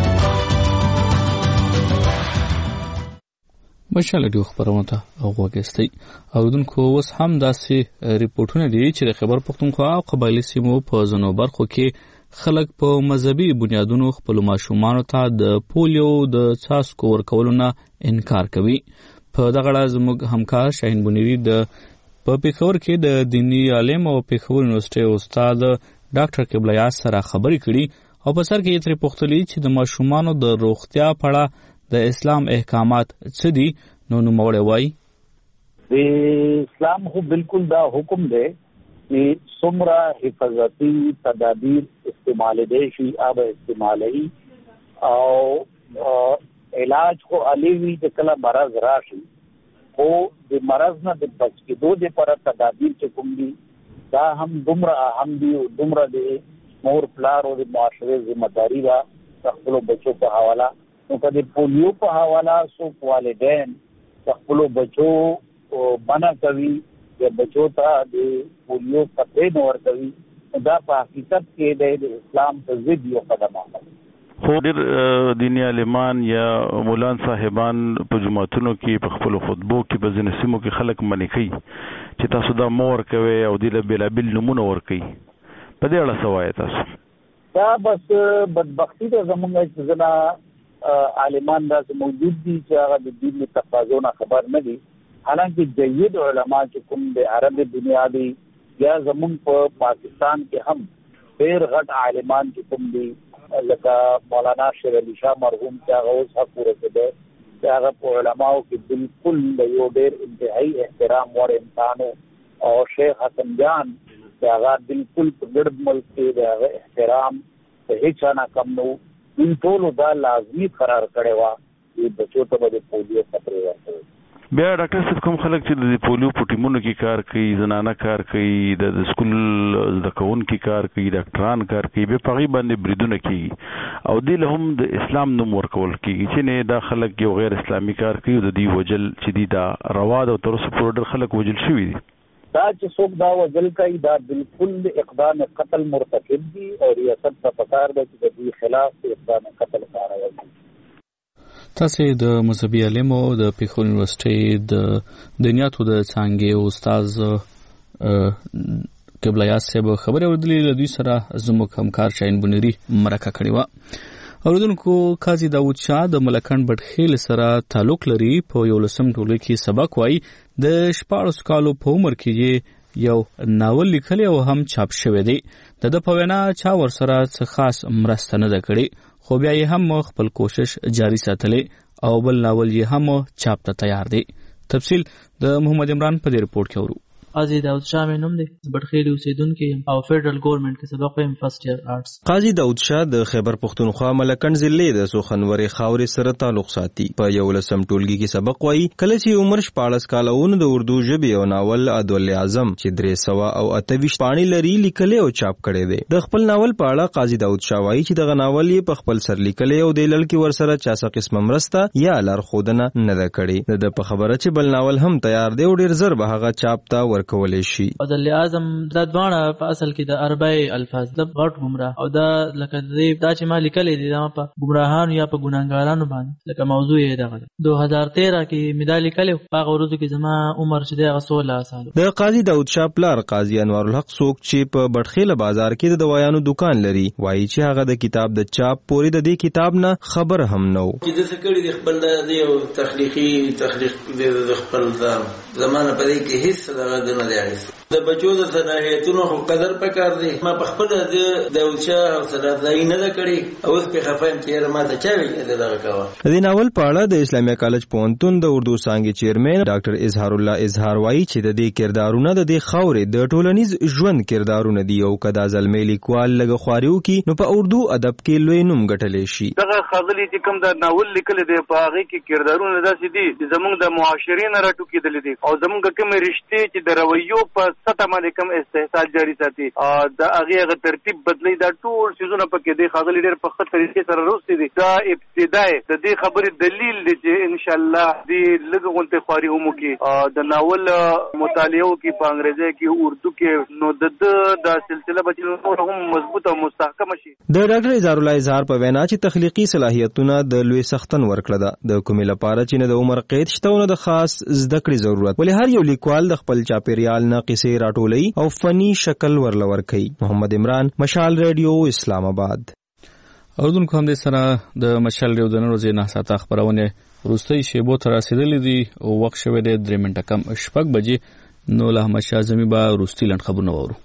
مشال ډیو خبرونه ته وګورئ. اوردونکو اوس هم داسې ریپورتونه دي چې د خیبر پختونخوا او قبایلی سیمو په ځینو برخو کې خلک په مذهبي بنیادونو خپل ماشومانو ته د پولیو د څاڅکو ورکولو نه انکار کوي. په دغه اړه زموږ همکار شاهین بنيري د په پېښور کې د دیني عالم او پېښور یونیورسيټي استاد ډاکټر قبله یاز سره خبرې کړي او په سر کې یې ترې پوښتلي چې د ماشومانو د روغتیا په اړه د اسلام احکامات څه دي. نو نوموړی وایي د اسلام خو بالکل دا حکم دی چې څومره حفاظتي تدابیر استعمالېدی شي هغه استعمالوي او علاج خو علیوي چې کله مرض راشي خو د مرض نه د بچ کېدو دپاره تدابیر چې کوم دي دا هم دومره اهم دي او دومره د مور پلار او د معاشرې ذمهداري ده د خپلو بچو په حواله. نو که د پولیو په حواله څوک والدین د خپلو بچو منع کوي یا بچو ته د پولیو قطعې نه ورکوي دا په حقیقت کې د اسلام په ضد یو قدم دی. خو ډېر دیني عالمان یا مولان صاحبان په جوماتونو کې په خپلو خطبو کې په ځینو سیمو کې خلک منع کوي چې تاسو دا مه ورکوئ او دې له بېلابېل نومونه ورکوي. په دې اړه څه وایئ تاسو؟ دا بس بدبختي ده زموږ چې ځینې عالمان داسې موجود دي چې هغه د دین له تقاضو نه خبر نه دي. حالانکه جید علما چې کوم د عرب دنیا دي یا زموږ په پاکستان کې هم ډېر غټ عالمان چې کوم دي لکه مولانا شیر علي شاه مرحوم چې هغه اوس حق ورسېده چې هغه په علماو کې بالکل د یو ډېر انتهایی احترام وړ انسان او شیخ حسن جان چې هغه بالکل په ګرد ملک کې د هغه احترام په هیڅ نه کم نه ان ټولو دا لازمي قرار کړی وه چې بچو ته به د پولیو خطرې ورکوي. بیا ډاکټر صاحب کوم خلک چې د پولیو په ټیمونو کې کار کوي، زنانه کار کوي، د سکول زده کوونکي کار کوي، ډاکټران کار کوي، بیا په هغې باندې بریدونه کېږي او دې له هم د اسلام نوم ورکول کېږي چې نه دا خلک یو غیر اسلامي کار کوي او د دوی وجل چې دي دا روا ده او تر اوسه پورې ډېر خلک وجل شوي دي. دا چې څوک دا وجل کوي دا بالکل د اقدام قتل مرتکب دي او ریاست ته پکار ده چې د دوی خلاف اقدام قتل کاروي. تاسو د مذهبي عالم او د پېښور یونیورسيټي د دنیاتو د څانګې استاد قبله یاس صاحب خبرې وردلې له دوی سره زموږ همکار شاهین بنيري مرکه کړې وه. اوریدونکو قاضي داود شاه د ملکن بټخیل سره تعلق لري. په یولسم ټولګي کې سبق وایي. د شپاړس کالو په عمر کې یو ناول لیکلی او هم چاپ شوی دی. د ده په وینا چا ورسره څه خاص مرسته نه ده کړې، خو بیا یې هم خپل کوشش جاري ساتلی او بل ناول یې هم چاپ ته تیار دی. تفصیل د محمد عمران په دې رپورټ کې ورو. قاضي داود شاه مې نوم دی، بټخیل اوسیدونکی یم او فیډرل ګورنمنټ کې سبق وایم فرست ایئر آرټس. قاضي داود شاه د خیبر پښتونخوا ملکن ضلع د سوخنوري خاورې سره تعلق ساتي. په یولسم ټولګي کې سبق وایي. کله چې عمر شپاړس کاله و نو د اردو ژبې یو ناول عدول اعظم چې درې سوه او اته ویشت پاڼې لري لیکلی او چاپ کړی دی. د خپل ناول په اړه قاضي داود شاه وایي چې دغه ناول یې په خپل سر لیکلی او د لړ کې ورسره چا څه قسمه مرسته یا لارښودنه نه ده کړې. د په خبره چې بل ناول هم تیار دی او ډېر زر به هغه چاپ ته ورکولی شي. عدل اعظم دا دواړه په اصل کې د عربی الفاظ د غټ گمراه او دا لکه دا چې ما لیکلې دي دا په گمراهانو یا په ګناهګارانو باندې لکه موضوع یې دغه دو هزار تیرہ کې مې دا لیکلې په هغه ورځو کې زما عمر چې دی سولہ سال. د قاضي داود شاه پلار قاضي انوار الحق څوک چې په بټخیل بازار کې د دوایانو دکان لري وایي چې هغه د کتاب د چاپ پورې د دې کتاب نه خبر هم نه و. چې د څه کړي د خپل د یو تخلیقي تخلیق د خپل ځان زمانه په دې کې هیڅ دغه نه دی. د بچو د صلاحیتونو خو قدر پکار دی. ما په خپل د داود شاه او صلاحیت نه ده کړې او اوس په خفایم چې ما ته چا ویل دغه کاوه. د دې ناول په اړه د اسلامي کالج پوهنتون د اردو څانګې چیرمن ډاکټر اظهار الله اظهار وایي چې د دې کردارونه د دې خاورې د ټولنیز ژوند کردارونه دي او کدا زلمې لیکوال لږ خواریو کې نو په اردو ادب کې لوی نوم ګټلی شي. دغه خاغلی چې کوم د ناول لیکل دی په هغه کې کردارونه داسې دي چې زموږ د معاشرین راټوکېدل دي او زموږ کوم رشتې چې د رویو په سطح باندې کوم استحصال جاری ساتي دا هغه هغه ترتیب بدلی دا ټول سيزونه پکې دی خاغلی ډېر په خطر طریقې سره روستي دي. دا ابتدای د دې خبرې دلیل دی چې ان شاء الله دې لږ غونټه خواري هم کې د ناول مطالعه کې په انګریزي کې اردو کې نو د د سلسله بچو هم مضبوط او مستحکم شي. د ډاکټر اظهار الله اظهار په وینا چې تخلیقي صلاحیتونه د لوی سختن ورکړه ده د کومې لپاره چې نه د عمر قید شته او نه د خاص زده کړې ضرورت ولې هر یو لیکوال د خپل چاپیریال نه قصې راټولوي او فني شکل ورلور کوي. محمد عمران مشال ریډیو اسلام آباد. اوردونکو هم دې سره د مشال ریډیو د نن ورځې نه ساعته خبرونه وروستۍ شیبو ته رسیدلې دي او وخت شوی دی درې منټه کم شپږ بجې. نو له احمد شاه زمي به وروستي لنډ خبرونه وورو.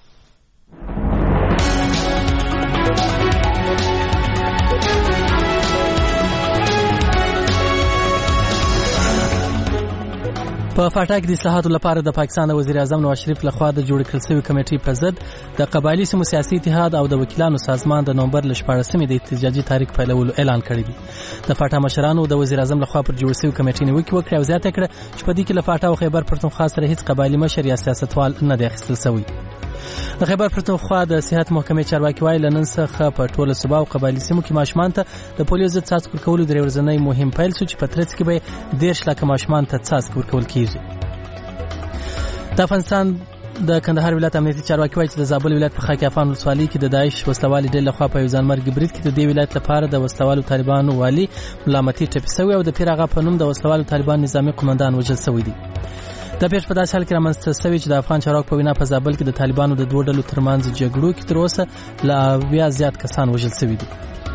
په فاټا کې د اصلاحاتو لپاره د پاکستان وزیر اعظم نواز شریف لخوا د جوړ کړل شوی کمیټې په ضد د قبایلی سیمو سیاسي اتحاد او د وکیلانو سازمان د نومبر ل شپاړسمې د احتجاجي تاریخ پیلولو اعلان کړی دی. د فاټا مشرانو د وزیر اعظم لخوا پر جوړ شوی کمیټې نیوکه وکړه او زیاته کړه چې په دې کې له فاټا او خیبر پښتونخوا سره هیڅ قبایلی مشر یا سیاستوال نه دی اخیستل شوی. د خیبر پښتونخوا د صحت محکمې چارواکي وایي له نن څخه په ټوله صوبه او قبایلی سیمو کې ماشومان ته د پولیو ضد څاڅکي ورکولو درې ورځنی مهم پیل شو چې په ترڅ کې به دېرش لکه ماشومان ته څاڅکي ورکول کیږي. د افغانستان د کندهار ولایت امنیتي چارواکي وایي چې د زابل ولایت په خاکیافان ولسوالۍ کې د داعش وسلوالي ډلې لخوا په یو ځانمرګي برید کې د دې ولایت لپاره د وسلوالو طالبانو والي ملامتي ټپي شوی او د پیر هغه په نوم د وسلوالو طالبان نظامي قومندان وژل شوی دی. دا پیښ په داسې حال کې رامنځته شوې چې د افغان چارواکو په وینا په زابل کې د طالبانو د دوه ډلو ترمنځ جګړو کې تر اوسه له اویا زیات کسان وژل شوي دي.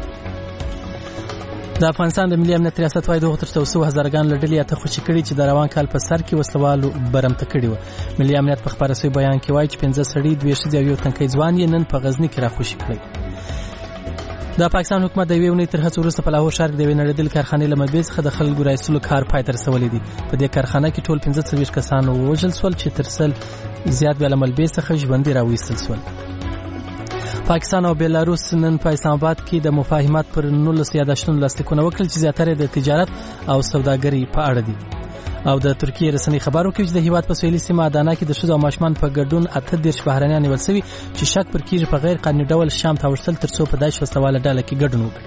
د افغانستان د ملي امنیت ریاست وايي دغه تر څو هزارګان لړلې اته خوشي کړي چې د روان کال په سر کې وسلوالو برمته کړي و. ملي امنیت په خبره سوی بیان کې وایي چې پنځه سړي دوه ښځې او یو تنکي ځوان یې نن په غزني کې را خوشي کړي. د پاکستان حکومت د یوې ونې تر هڅو وروسته په لاهور ښار کې د یوې نړېدلې کارخانې له منبع څخه د خلکو رایستلو کار پای ته رسولی دی. په دې کارخانه کې ټول پنځه څلوېښت کسان ووژل شول چې تر سل زیات بیا له ملبې څخه ژوندي راویستل شول. پاکستان او بیلاروس نن په اسلام آباد کې د مفاهمات پر نولس یادښتونو لاسلیکونه وکړل چې زیاتره د تجارت او سوداګرۍ په اړه دي. او د ترکیې رسنۍ خبر ورکوي چې د هیواد په سویلي سیمه ادانا کې د ښځو او ماشومان په ګډون اته دېرش بهرنیان نیول شوي چې شک پر کېږي په غیر قانوني ډول شام ته اوښتل تر څو په داعش وسلواله ډله کې ګډون وکړي.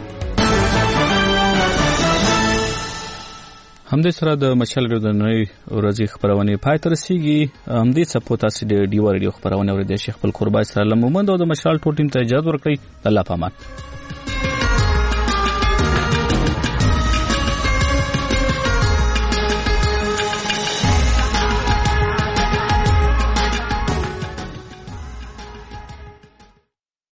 همدې سره د مشال ریډیو د نړۍ ورځې خبرونه پای ته رسیږي. همدې څپو تاسو د ډیو ریډیو خبرونه ورته شیخ خپل قربای سره لمومند او د مشال ټول ټیم ته اجازه ورکړئ. الله پامان.